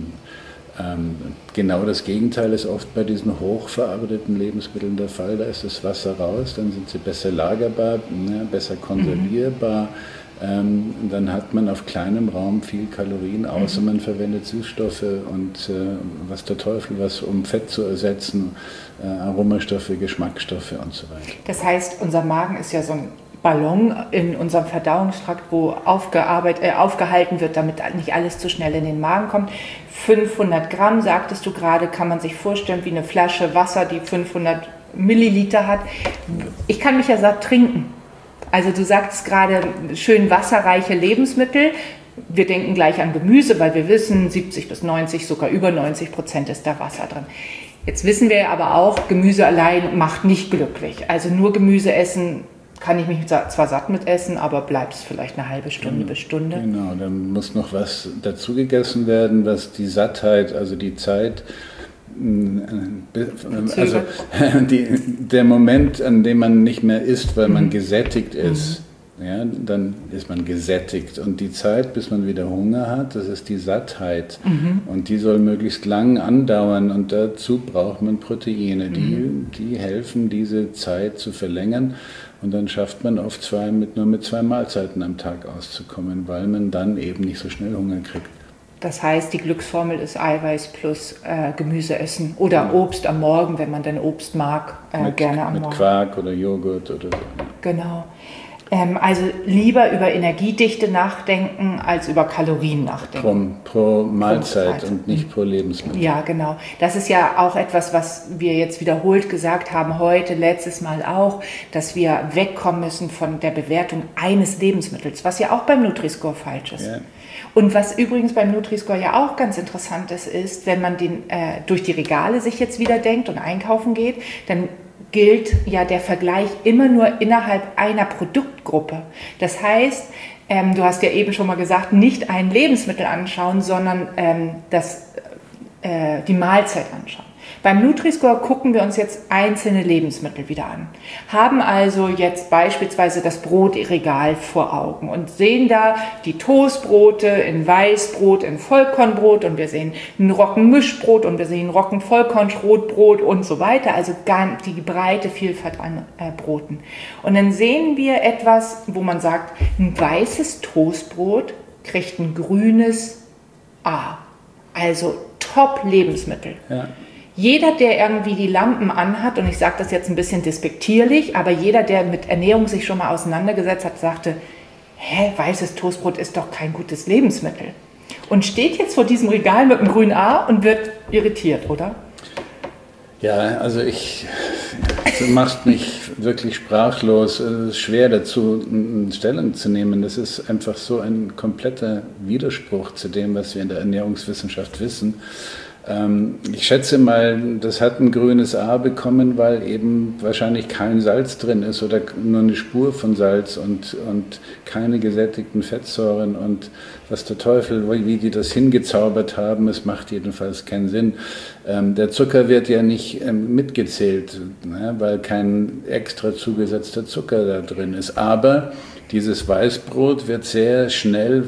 Genau das Gegenteil ist oft bei diesen hochverarbeiteten Lebensmitteln der Fall. Da ist das Wasser raus, dann sind sie besser lagerbar, besser konservierbar. Dann hat man auf kleinem Raum viel Kalorien, außer man verwendet Süßstoffe und was der Teufel was, um Fett zu ersetzen, Aromastoffe, Geschmacksstoffe und so weiter.
Das heißt, unser Magen ist ja so ein Ballon in unserem Verdauungstrakt, wo aufgehalten wird, damit nicht alles zu schnell in den Magen kommt. 500 Gramm, sagtest du gerade, kann man sich vorstellen, wie eine Flasche Wasser, die 500 Milliliter hat. Ich kann mich ja satt trinken. Also du sagst gerade, schön wasserreiche Lebensmittel. Wir denken gleich an Gemüse, weil wir wissen, 70 bis 90, sogar über 90% ist da Wasser drin. Jetzt wissen wir aber auch, Gemüse allein macht nicht glücklich. Also nur Gemüse essen kann ich mich zwar satt mit essen, aber bleibt es vielleicht eine halbe Stunde bis Stunde.
Genau, dann muss noch was dazu gegessen werden, was die Sattheit, also die Zeit, also der Moment, an dem man nicht mehr isst, weil man gesättigt ist, ja, dann ist man gesättigt. Und die Zeit, bis man wieder Hunger hat, das ist die Sattheit. Und die soll möglichst lang andauern. Und dazu braucht man Proteine, die helfen, diese Zeit zu verlängern. Und dann schafft man oft nur mit 2 Mahlzeiten am Tag auszukommen, weil man dann eben nicht so schnell Hunger kriegt.
Das heißt, die Glücksformel ist Eiweiß plus Gemüse essen oder Obst am Morgen, wenn man denn Obst mag, gerne am Morgen.
Mit Quark oder Joghurt oder so.
Genau. Also lieber über Energiedichte nachdenken, als über Kalorien nachdenken.
Pro Mahlzeit und nicht pro Lebensmittel.
Ja, genau. Das ist ja auch etwas, was wir jetzt wiederholt gesagt haben, heute, letztes Mal auch, dass wir wegkommen müssen von der Bewertung eines Lebensmittels, was ja auch beim Nutri-Score falsch ist. Ja. Und was übrigens beim Nutri-Score ja auch ganz interessant ist, wenn man durch die Regale sich jetzt wieder denkt und einkaufen geht, dann gilt ja der Vergleich immer nur innerhalb einer Produktgruppe. Das heißt, du hast ja eben schon mal gesagt, nicht ein Lebensmittel anschauen, sondern die Mahlzeit anschauen. Beim Nutri-Score gucken wir uns jetzt einzelne Lebensmittel wieder an, haben also jetzt beispielsweise das Brotregal vor Augen und sehen da die Toastbrote in Weißbrot, in Vollkornbrot und wir sehen ein Roggenmischbrot und wir sehen Roggenvollkornschrotbrot und so weiter, also die breite Vielfalt an Broten. Und dann sehen wir etwas, wo man sagt, ein weißes Toastbrot kriegt ein grünes A, also Top-Lebensmittel.
Ja.
Jeder, der irgendwie die Lampen anhat, und ich sage das jetzt ein bisschen despektierlich, aber jeder, der mit Ernährung sich schon mal auseinandergesetzt hat, sagte, weißes Toastbrot ist doch kein gutes Lebensmittel. Und steht jetzt vor diesem Regal mit einem grünen A und wird irritiert, oder?
Ja, also das macht mich wirklich sprachlos. Es ist schwer dazu Stellung zu nehmen. Das ist einfach so ein kompletter Widerspruch zu dem, was wir in der Ernährungswissenschaft wissen. Ich schätze mal, das hat ein grünes A bekommen, weil eben wahrscheinlich kein Salz drin ist oder nur eine Spur von Salz und keine gesättigten Fettsäuren und was der Teufel, wie die das hingezaubert haben, es macht jedenfalls keinen Sinn. Der Zucker wird ja nicht mitgezählt, weil kein extra zugesetzter Zucker da drin ist. Aber dieses Weißbrot wird sehr schnell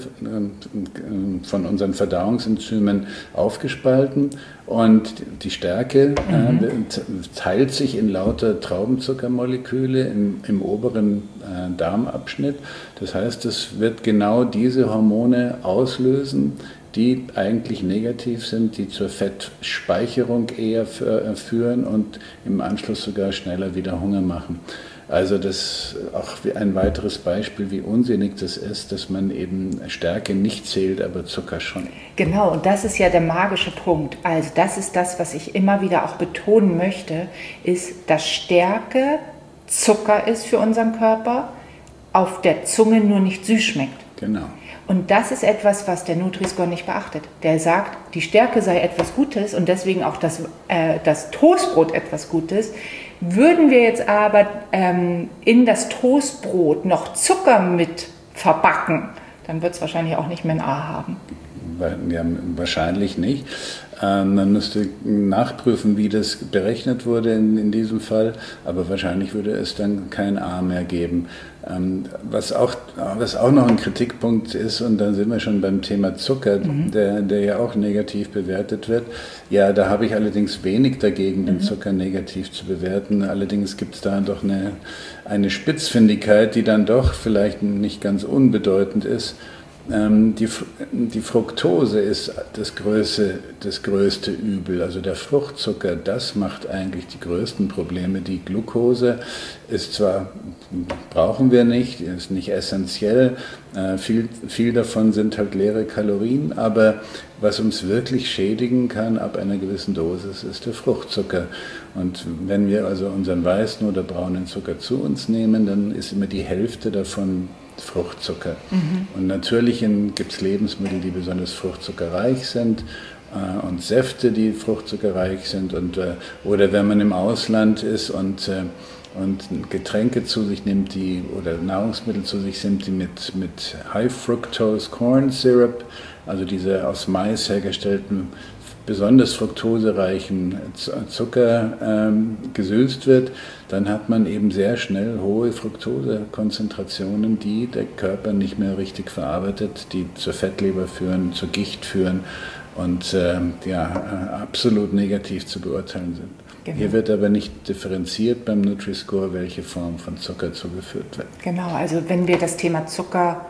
von unseren Verdauungsenzymen aufgespalten und die Stärke teilt sich in lauter Traubenzuckermoleküle im oberen Darmabschnitt. Das heißt, es wird genau diese Hormone auslösen, die eigentlich negativ sind, die zur Fettspeicherung eher führen und im Anschluss sogar schneller wieder Hunger machen. Also das ist auch ein weiteres Beispiel, wie unsinnig das ist, dass man eben Stärke nicht zählt, aber Zucker schon.
Genau, und das ist ja der magische Punkt. Also das ist das, was ich immer wieder auch betonen möchte, ist, dass Stärke Zucker ist für unseren Körper, auf der Zunge nur nicht süß schmeckt.
Genau.
Und das ist etwas, was der Nutri-Score nicht beachtet. Der sagt, die Stärke sei etwas Gutes und deswegen auch das Toastbrot etwas Gutes. Würden wir jetzt aber in das Toastbrot noch Zucker mit verbacken, dann wird es wahrscheinlich auch nicht mehr ein A haben.
Ja, wahrscheinlich nicht. Man müsste nachprüfen, wie das berechnet wurde in diesem Fall, aber wahrscheinlich würde es dann kein A mehr geben. Was auch noch ein Kritikpunkt ist, und dann sind wir schon beim Thema Zucker, der ja auch negativ bewertet wird. Ja, da habe ich allerdings wenig dagegen, den Zucker negativ zu bewerten. Allerdings gibt es da doch eine Spitzfindigkeit, die dann doch vielleicht nicht ganz unbedeutend ist. Die Fructose ist das größte Übel, also der Fruchtzucker, das macht eigentlich die größten Probleme. Die Glucose ist zwar, brauchen wir nicht, ist nicht essentiell, viel davon sind halt leere Kalorien, aber was uns wirklich schädigen kann ab einer gewissen Dosis ist der Fruchtzucker. Und wenn wir also unseren weißen oder braunen Zucker zu uns nehmen, dann ist immer die Hälfte davon Fruchtzucker. Und natürlich gibt es Lebensmittel, die besonders fruchtzuckerreich sind und Säfte, die fruchtzuckerreich sind. Oder wenn man im Ausland ist und Getränke zu sich nimmt, oder Nahrungsmittel zu sich nimmt, die mit High Fructose Corn Syrup, also diese aus Mais hergestellten besonders fruktosereichen Zucker gesülzt wird, dann hat man eben sehr schnell hohe Fructosekonzentrationen, die der Körper nicht mehr richtig verarbeitet, die zur Fettleber führen, zur Gicht führen und absolut negativ zu beurteilen sind. Genau. Hier wird aber nicht differenziert beim Nutri-Score, welche Form von Zucker zugeführt wird.
Genau, also wenn wir das Thema Zucker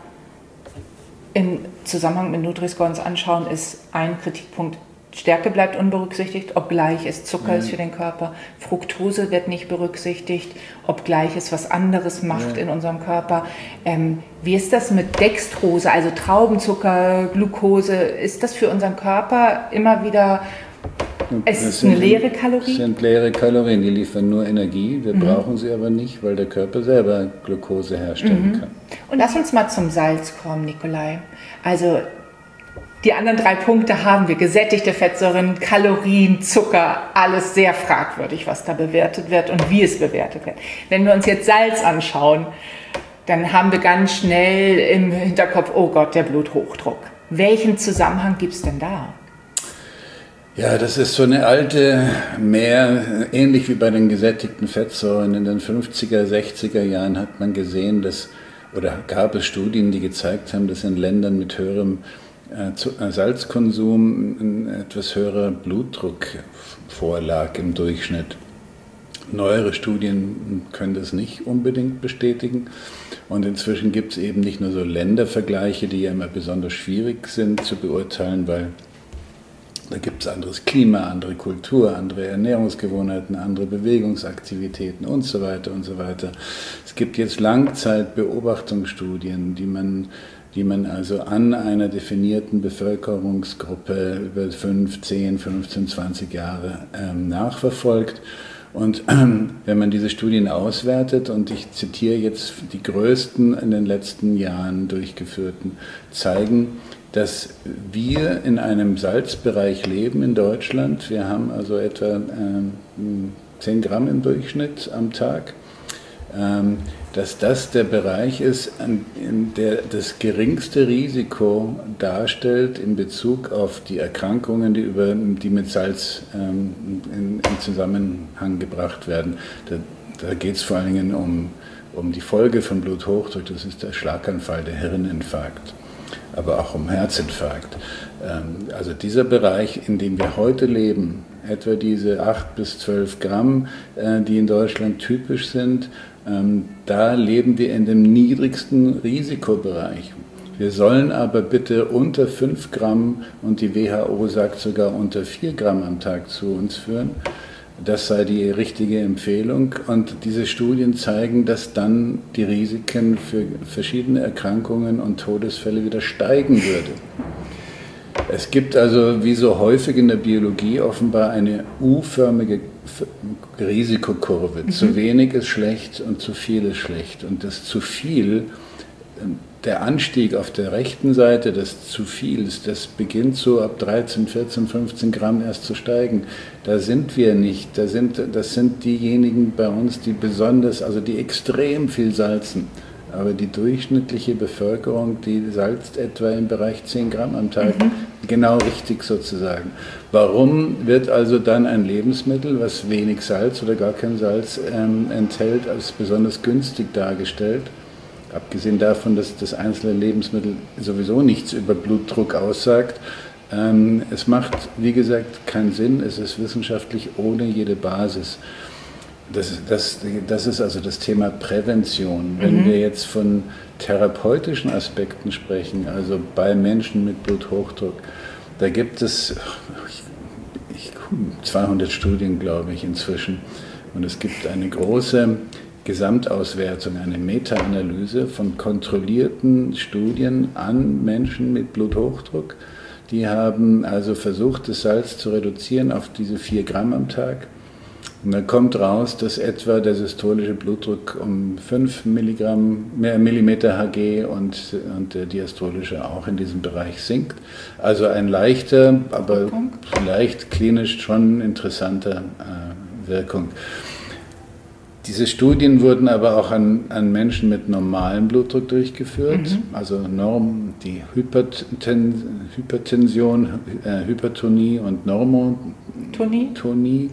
im Zusammenhang mit Nutri-Score uns anschauen, ist ein Kritikpunkt, Stärke bleibt unberücksichtigt, obgleich es Zucker ist für den Körper. Fructose wird nicht berücksichtigt, obgleich es was anderes macht in unserem Körper. Wie ist das mit Dextrose, also Traubenzucker, Glucose? Ist das für unseren Körper immer wieder... Es ist eine leere Kalorie?
Es sind leere Kalorien, die liefern nur Energie. Wir brauchen sie aber nicht, weil der Körper selber Glucose herstellen kann.
Und lass uns mal zum Salz kommen, Nikolai. Also die anderen 3 Punkte haben wir. Gesättigte Fettsäuren, Kalorien, Zucker, alles sehr fragwürdig, was da bewertet wird und wie es bewertet wird. Wenn wir uns jetzt Salz anschauen, dann haben wir ganz schnell im Hinterkopf, oh Gott, der Bluthochdruck. Welchen Zusammenhang gibt es denn da?
Ja, das ist so eine alte ähnlich wie bei den gesättigten Fettsäuren. In den 50er, 60er Jahren hat man gesehen, gab es Studien, die gezeigt haben, dass in Ländern mit höherem Salzkonsum ein etwas höherer Blutdruck vorlag im Durchschnitt. Neuere Studien können das nicht unbedingt bestätigen. Und inzwischen gibt es eben nicht nur so Ländervergleiche, die ja immer besonders schwierig sind zu beurteilen, weil Da gibt es anderes Klima, andere Kultur, andere Ernährungsgewohnheiten, andere Bewegungsaktivitäten und so weiter und so weiter. Es gibt jetzt Langzeitbeobachtungsstudien, die man also an einer definierten Bevölkerungsgruppe über 5, 10, 15, 20 Jahre nachverfolgt. Und wenn man diese Studien auswertet, und ich zitiere jetzt die größten in den letzten Jahren durchgeführten, zeigen, dass wir in einem Salzbereich leben in Deutschland. Wir haben also etwa 10 Gramm im Durchschnitt am Tag. Dass das der Bereich ist, der das geringste Risiko darstellt in Bezug auf die Erkrankungen, die mit Salz in Zusammenhang gebracht werden. Da geht es vor allen Dingen um die Folge von Bluthochdruck, das ist der Schlaganfall, der Hirninfarkt, aber auch um Herzinfarkt. Also dieser Bereich, in dem wir heute leben, etwa diese 8 bis 12 Gramm, die in Deutschland typisch sind, da leben wir in dem niedrigsten Risikobereich. Wir sollen aber bitte unter 5 Gramm, und die WHO sagt sogar unter 4 Gramm am Tag zu uns führen. Das sei die richtige Empfehlung, und diese Studien zeigen, dass dann die Risiken für verschiedene Erkrankungen und Todesfälle wieder steigen würde. Es gibt also, wie so häufig in der Biologie, offenbar eine U-förmige Risikokurve. Zu wenig ist schlecht und zu viel ist schlecht. Und das zu viel, der Anstieg auf der rechten Seite des zu viels, das beginnt so ab 13, 14, 15 Gramm erst zu steigen. Da sind wir nicht. Das sind diejenigen bei uns, die extrem viel salzen. Aber die durchschnittliche Bevölkerung, die salzt etwa im Bereich 10 Gramm am Tag, genau richtig sozusagen. Warum wird also dann ein Lebensmittel, was wenig Salz oder gar kein Salz enthält, als besonders günstig dargestellt? Abgesehen davon, dass das einzelne Lebensmittel sowieso nichts über Blutdruck aussagt. Es macht, wie gesagt, keinen Sinn, es ist wissenschaftlich ohne jede Basis. Das ist also das Thema Prävention. Wenn wir jetzt von therapeutischen Aspekten sprechen, also bei Menschen mit Bluthochdruck, da gibt es 200 Studien, glaube ich, inzwischen. Und es gibt eine große Gesamtauswertung, eine Meta-Analyse von kontrollierten Studien an Menschen mit Bluthochdruck. Die haben also versucht, das Salz zu reduzieren auf diese 4 Gramm am Tag. Und dann kommt raus, dass etwa der systolische Blutdruck um 5 Millimeter Hg und der diastolische auch in diesem Bereich sinkt. Also ein leichter, aber vielleicht klinisch schon interessanter Wirkung. Diese Studien wurden aber auch an Menschen mit normalem Blutdruck durchgeführt, also die Hypertension, Hypertonie und Normotonie.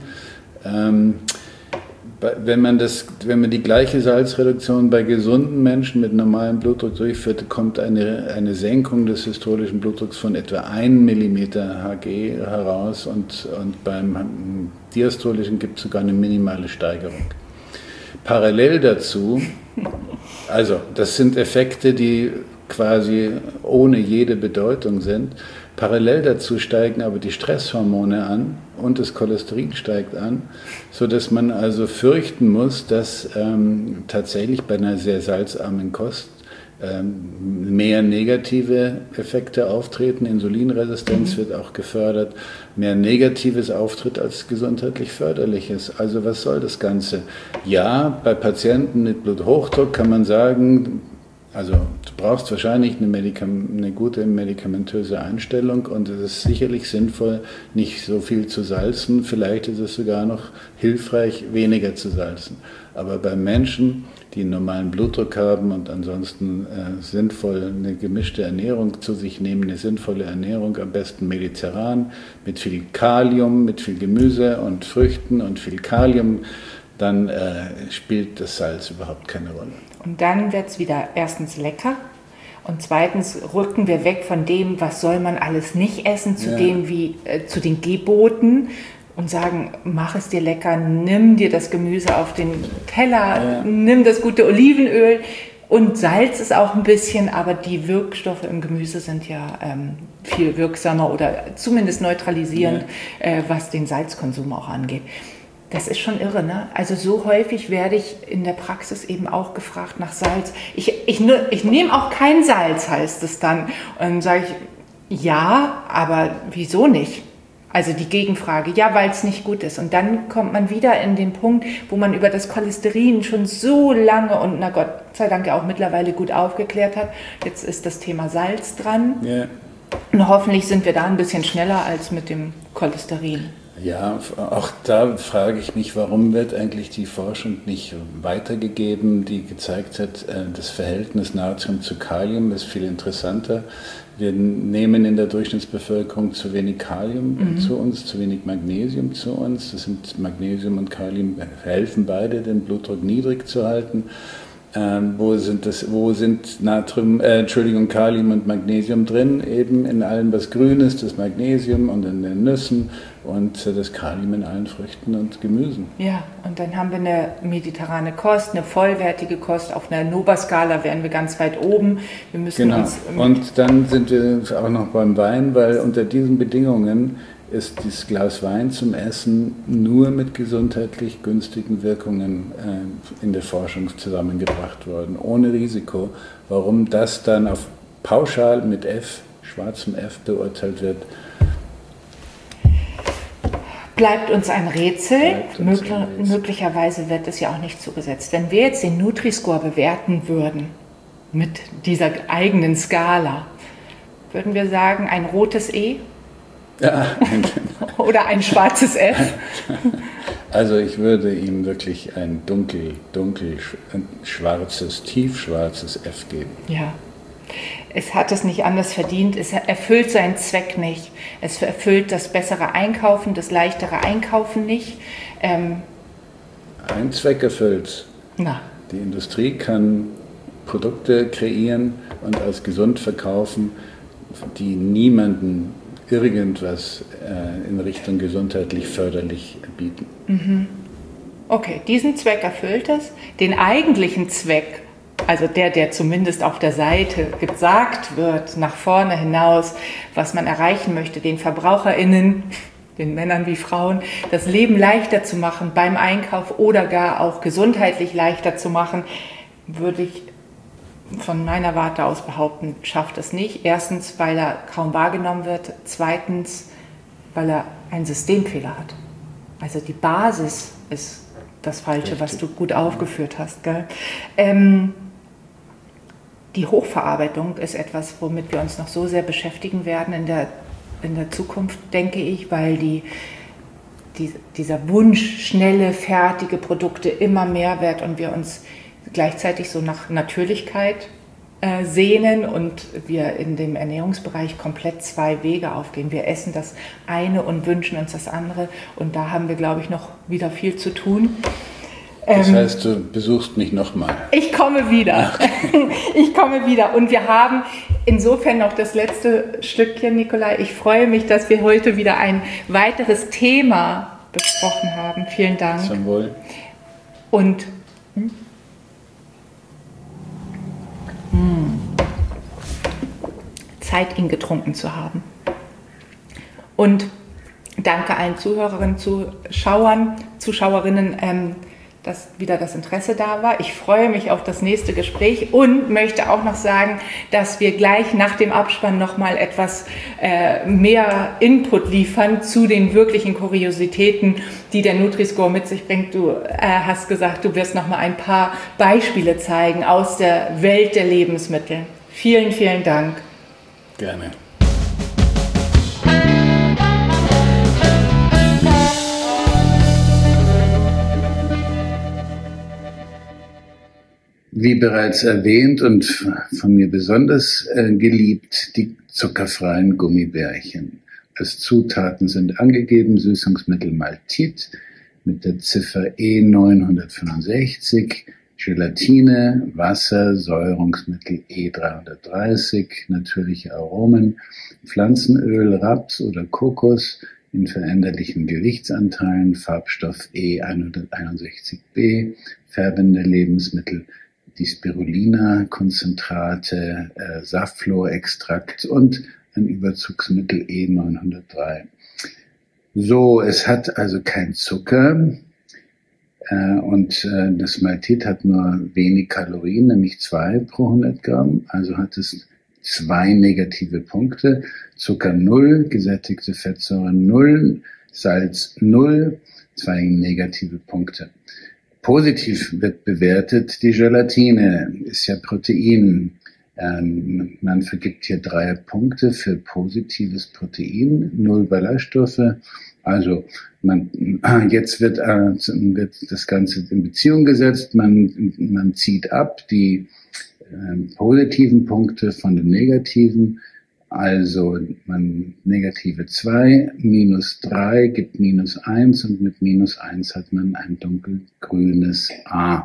Wenn man die gleiche Salzreduktion bei gesunden Menschen mit normalem Blutdruck durchführt, kommt eine Senkung des systolischen Blutdrucks von etwa 1 Millimeter Hg heraus, und beim diastolischen gibt es sogar eine minimale Steigerung. Parallel dazu, also das sind Effekte, die quasi ohne jede Bedeutung sind. Parallel dazu steigen aber die Stresshormone an und das Cholesterin steigt an, sodass man also fürchten muss, dass tatsächlich bei einer sehr salzarmen Kost mehr negative Effekte auftreten. Insulinresistenz wird auch gefördert, mehr Negatives auftritt als gesundheitlich Förderliches. Also was soll das Ganze? Ja, bei Patienten mit Bluthochdruck kann man sagen, also du brauchst wahrscheinlich eine gute medikamentöse Einstellung, und es ist sicherlich sinnvoll, nicht so viel zu salzen. Vielleicht ist es sogar noch hilfreich, weniger zu salzen. Aber bei Menschen, die einen normalen Blutdruck haben und ansonsten sinnvoll eine gemischte Ernährung zu sich nehmen, eine sinnvolle Ernährung, am besten mediterran, mit viel Kalium, mit viel Gemüse und Früchten und viel Kalium, dann spielt das Salz überhaupt keine Rolle.
Und dann wird es wieder erstens lecker und zweitens rücken wir weg von dem, was soll man alles nicht essen, zu dem zu den Geboten, und sagen, mach es dir lecker, nimm dir das Gemüse auf den Teller, nimm das gute Olivenöl. Und Salz ist auch ein bisschen, aber die Wirkstoffe im Gemüse sind ja viel wirksamer oder zumindest neutralisierend, was den Salzkonsum auch angeht. Das ist schon irre, ne? Also so häufig werde ich in der Praxis eben auch gefragt nach Salz. Ich nehme auch kein Salz, heißt es dann. Und dann sage ich, ja, aber wieso nicht? Also die Gegenfrage, ja, weil es nicht gut ist. Und dann kommt man wieder in den Punkt, wo man über das Cholesterin schon so lange und na Gott sei Dank ja auch mittlerweile gut aufgeklärt hat. Jetzt ist das Thema Salz dran.
Ja.
Und hoffentlich sind wir da ein bisschen schneller als mit dem Cholesterin.
Ja, auch da frage ich mich, warum wird eigentlich die Forschung nicht weitergegeben, die gezeigt hat, das Verhältnis Natrium zu Kalium ist viel interessanter. Wir nehmen in der Durchschnittsbevölkerung zu wenig Kalium zu uns, zu wenig Magnesium zu uns. Das sind Magnesium und Kalium helfen beide, den Blutdruck niedrig zu halten. Wo sind Kalium und Magnesium drin? Eben in allem, was grün ist, das Magnesium und in den Nüssen und das Kalium in allen Früchten und Gemüsen.
Ja, und dann haben wir eine mediterrane Kost, eine vollwertige Kost. Auf einer Nobel-Skala wären wir ganz weit oben. Wir müssen
und dann sind wir auch noch beim Wein, weil unter diesen Bedingungen ist dieses Glas Wein zum Essen nur mit gesundheitlich günstigen Wirkungen in der Forschung zusammengebracht worden, ohne Risiko. Warum das dann auf pauschal mit schwarzem F beurteilt wird,
bleibt uns ein Rätsel. Möglicherweise wird es ja auch nicht zugesetzt. Wenn wir jetzt den Nutri-Score bewerten würden mit dieser eigenen Skala, würden wir sagen, ein rotes E?
Ja.
Oder ein schwarzes F?
Also ich würde ihm wirklich ein schwarzes, tiefschwarzes F geben.
Ja, es hat es nicht anders verdient. Es erfüllt seinen Zweck nicht. Es erfüllt das bessere Einkaufen, das leichtere Einkaufen nicht.
Ein Zweck erfüllt.
Na.
Die Industrie kann Produkte kreieren und als gesund verkaufen, die niemanden irgendwas in Richtung gesundheitlich förderlich bieten.
Mhm. Okay, diesen Zweck erfüllt es. Den eigentlichen Zweck, also der zumindest auf der Seite gesagt wird, nach vorne hinaus, was man erreichen möchte, den VerbraucherInnen, den Männern wie Frauen, das Leben leichter zu machen beim Einkauf oder gar auch gesundheitlich leichter zu machen, würde ich von meiner Warte aus behaupten, schafft es nicht. Erstens, weil er kaum wahrgenommen wird. Zweitens, weil er einen Systemfehler hat. Also die Basis ist das Falsche, was du gut aufgeführt hast. Gell? Die Hochverarbeitung ist etwas, womit wir uns noch so sehr beschäftigen werden in der Zukunft, denke ich, weil dieser Wunsch, schnelle, fertige Produkte immer mehr wird und wir uns gleichzeitig so nach Natürlichkeit sehnen und wir in dem Ernährungsbereich komplett zwei Wege aufgehen. Wir essen das eine und wünschen uns das andere und da haben wir, glaube ich, noch wieder viel zu tun.
Das heißt, du besuchst mich nochmal.
Ich komme wieder. Okay. Ich komme wieder. Und wir haben insofern noch das letzte Stückchen, Nikolai. Ich freue mich, dass wir heute wieder ein weiteres Thema besprochen haben. Vielen Dank.
Zum Wohl.
Und Zeit, ihn getrunken zu haben. Und danke allen Zuhörerinnen, Zuschauerinnen, dass wieder das Interesse da war. Ich freue mich auf das nächste Gespräch und möchte auch noch sagen, dass wir gleich nach dem Abspann nochmal etwas mehr Input liefern zu den wirklichen Kuriositäten, die der Nutri-Score mit sich bringt. Du hast gesagt, du wirst nochmal ein paar Beispiele zeigen aus der Welt der Lebensmittel. Vielen, vielen Dank.
Gerne. Wie bereits erwähnt und von mir besonders geliebt, die zuckerfreien Gummibärchen. Als Zutaten sind angegeben Süßungsmittel Maltit mit der Ziffer E965, Gelatine, Wasser, Säurungsmittel E330, natürliche Aromen, Pflanzenöl, Raps oder Kokos in veränderlichen Gewichtsanteilen, Farbstoff E161b, färbende Lebensmittel, die Spirulina-Konzentrate, Saftfloh-Extrakt und ein Überzugsmittel E903. So, es hat also kein Zucker und das Maltit hat nur wenig Kalorien, nämlich 2 pro 100 Gramm, also hat es 2 negative Punkte, Zucker 0, gesättigte Fettsäuren 0, Salz 0, 2 negative Punkte. Positiv wird bewertet die Gelatine, ist ja Protein. Man vergibt hier 3 Punkte für positives Protein, 0 Ballaststoffe. Also jetzt wird das Ganze in Beziehung gesetzt. Man zieht ab die positiven Punkte von den negativen. Also negative 2 minus 3 gibt minus 1 und mit minus 1 hat man ein dunkelgrünes A.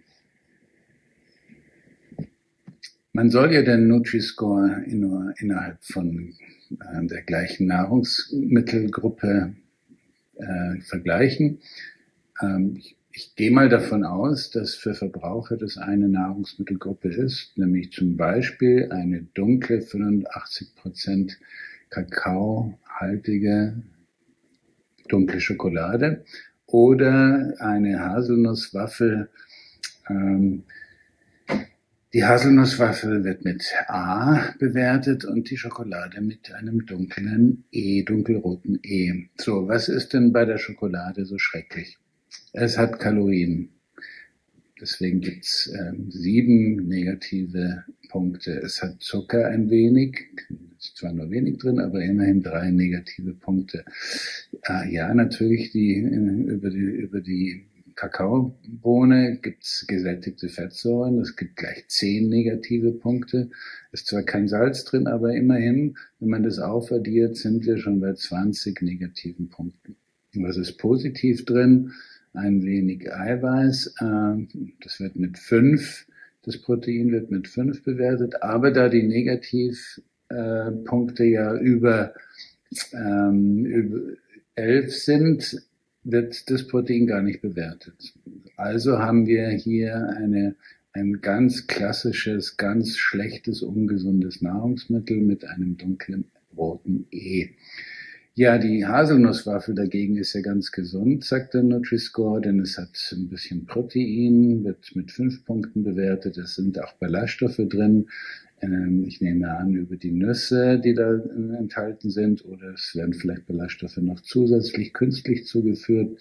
Man soll ja den Nutri-Score nur innerhalb von der gleichen Nahrungsmittelgruppe vergleichen. Ich gehe mal davon aus, dass für Verbraucher das eine Nahrungsmittelgruppe ist, nämlich zum Beispiel eine dunkle 85% kakaohaltige dunkle Schokolade oder eine Haselnusswaffel. Die Haselnusswaffel wird mit A bewertet und die Schokolade mit einem dunklen E, dunkelroten E. So, was ist denn bei der Schokolade so schrecklich? Es hat Kalorien. Deswegen gibt's 7 negative Punkte. Es hat Zucker ein wenig, ist zwar nur wenig drin, aber immerhin 3 negative Punkte. Ja, natürlich über die Kakaobohne gibt's gesättigte Fettsäuren. Es gibt gleich 10 negative Punkte. Ist zwar kein Salz drin, aber immerhin, wenn man das aufaddiert, sind wir schon bei 20 negativen Punkten. Was ist positiv drin? Ein wenig Eiweiß. Das wird mit 5. Das Protein wird mit 5 bewertet. Aber da die Negativpunkte ja über 11 sind, wird das Protein gar nicht bewertet. Also haben wir hier ein ganz klassisches, ganz schlechtes, ungesundes Nahrungsmittel mit einem dunklen roten E. Ja, die Haselnusswaffel dagegen ist ja ganz gesund, sagt der Nutri-Score, denn es hat ein bisschen Protein, wird mit 5 Punkten bewertet. Es sind auch Ballaststoffe drin. Ich nehme an, über die Nüsse, die da enthalten sind, oder es werden vielleicht Ballaststoffe noch zusätzlich künstlich zugeführt.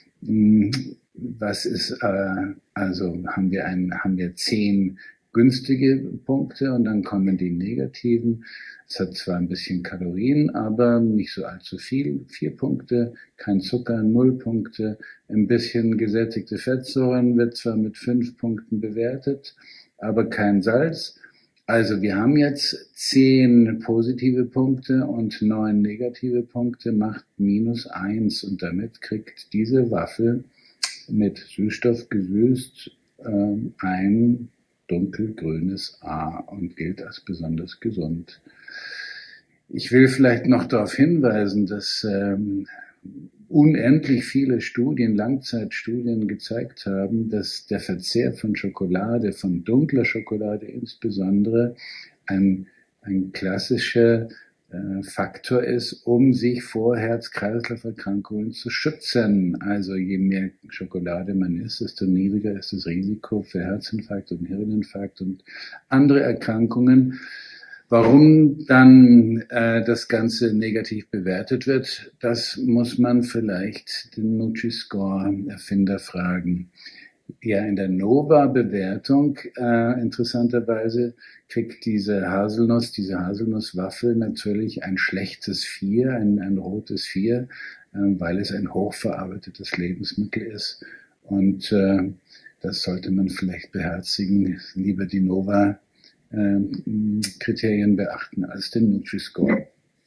Was ist, also haben wir 10 günstige Punkte und dann kommen die negativen. Es hat zwar ein bisschen Kalorien, aber nicht so allzu viel. 4 Punkte, kein Zucker, 0 Punkte, ein bisschen gesättigte Fettsäuren wird zwar mit 5 Punkten bewertet, aber kein Salz. Also wir haben jetzt 10 positive Punkte und 9 negative Punkte, macht minus 1 und damit kriegt diese Waffel mit Süßstoff gesüßt ein dunkelgrünes A und gilt als besonders gesund. Ich will vielleicht noch darauf hinweisen, dass unendlich viele Studien, Langzeitstudien gezeigt haben, dass der Verzehr von Schokolade, von dunkler Schokolade insbesondere, ein klassischer Faktor ist, um sich vor Herz-Kreislauf-Erkrankungen zu schützen. Also je mehr Schokolade man isst, desto niedriger ist das Risiko für Herzinfarkt und Hirninfarkt und andere Erkrankungen. Warum dann das Ganze negativ bewertet wird, das muss man vielleicht den Nutri-Score-Erfinder fragen. Ja, in der Nova-Bewertung interessanterweise kriegt diese Haselnusswaffel natürlich ein schlechtes 4, ein rotes 4, weil es ein hochverarbeitetes Lebensmittel ist. Und das sollte man vielleicht beherzigen, lieber die Nova-Kriterien beachten als den Nutri-Score.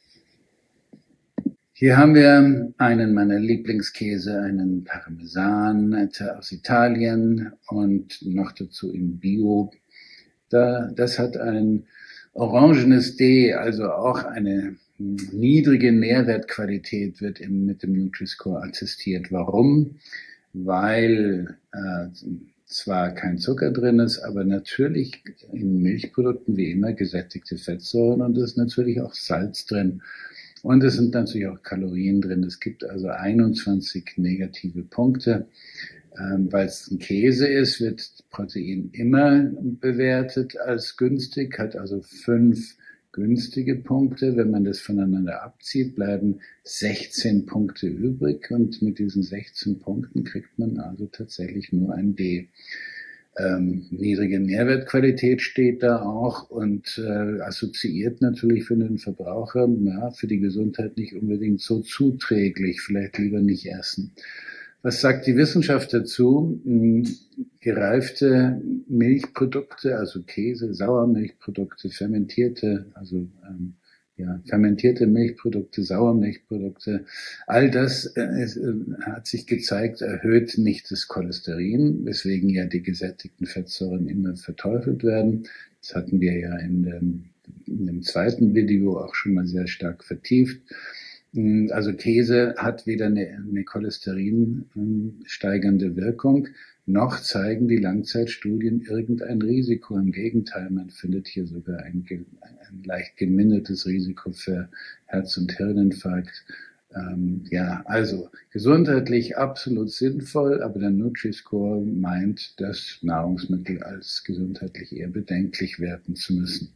Hier haben wir einen meiner Lieblingskäse, einen Parmesan aus Italien und noch dazu in Bio. Das hat ein orangenes D, also auch eine niedrige Nährwertqualität wird mit dem Nutri-Score attestiert. Warum? Weil zwar kein Zucker drin ist, aber natürlich in Milchprodukten wie immer gesättigte Fettsäuren und es ist natürlich auch Salz drin. Und es sind natürlich auch Kalorien drin. Es gibt also 21 negative Punkte. Weil es ein Käse ist, wird Protein immer bewertet als günstig, hat also 5 günstige Punkte. Wenn man das voneinander abzieht, bleiben 16 Punkte übrig und mit diesen 16 Punkten kriegt man also tatsächlich nur ein D. Niedrige Nährwertqualität steht da auch und assoziiert natürlich für den Verbraucher, ja, für die Gesundheit nicht unbedingt so zuträglich, vielleicht lieber nicht essen. Was sagt die Wissenschaft dazu? Gereifte Milchprodukte, also Käse, Sauermilchprodukte, fermentierte Milchprodukte, Sauermilchprodukte, all das hat sich gezeigt, erhöht nicht das Cholesterin, weswegen ja die gesättigten Fettsäuren immer verteufelt werden. Das hatten wir ja in dem zweiten Video auch schon mal sehr stark vertieft. Also Käse hat weder eine cholesterinsteigernde Wirkung, noch zeigen die Langzeitstudien irgendein Risiko. Im Gegenteil, man findet hier sogar ein leicht gemindertes Risiko für Herz- und Hirninfarkt. Also gesundheitlich absolut sinnvoll, aber der Nutri-Score meint, das Nahrungsmittel als gesundheitlich eher bedenklich werten zu müssen.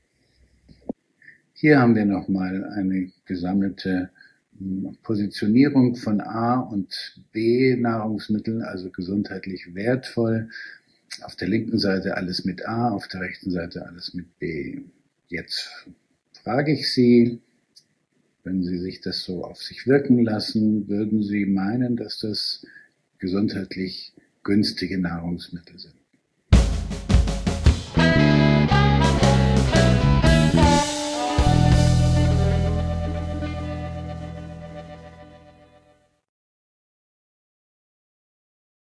Hier haben wir nochmal eine gesammelte Positionierung von A- und B-Nahrungsmitteln, also gesundheitlich wertvoll. Auf der linken Seite alles mit A, auf der rechten Seite alles mit B. Jetzt frage ich Sie, wenn Sie sich das so auf sich wirken lassen, würden Sie meinen, dass das gesundheitlich günstige Nahrungsmittel sind?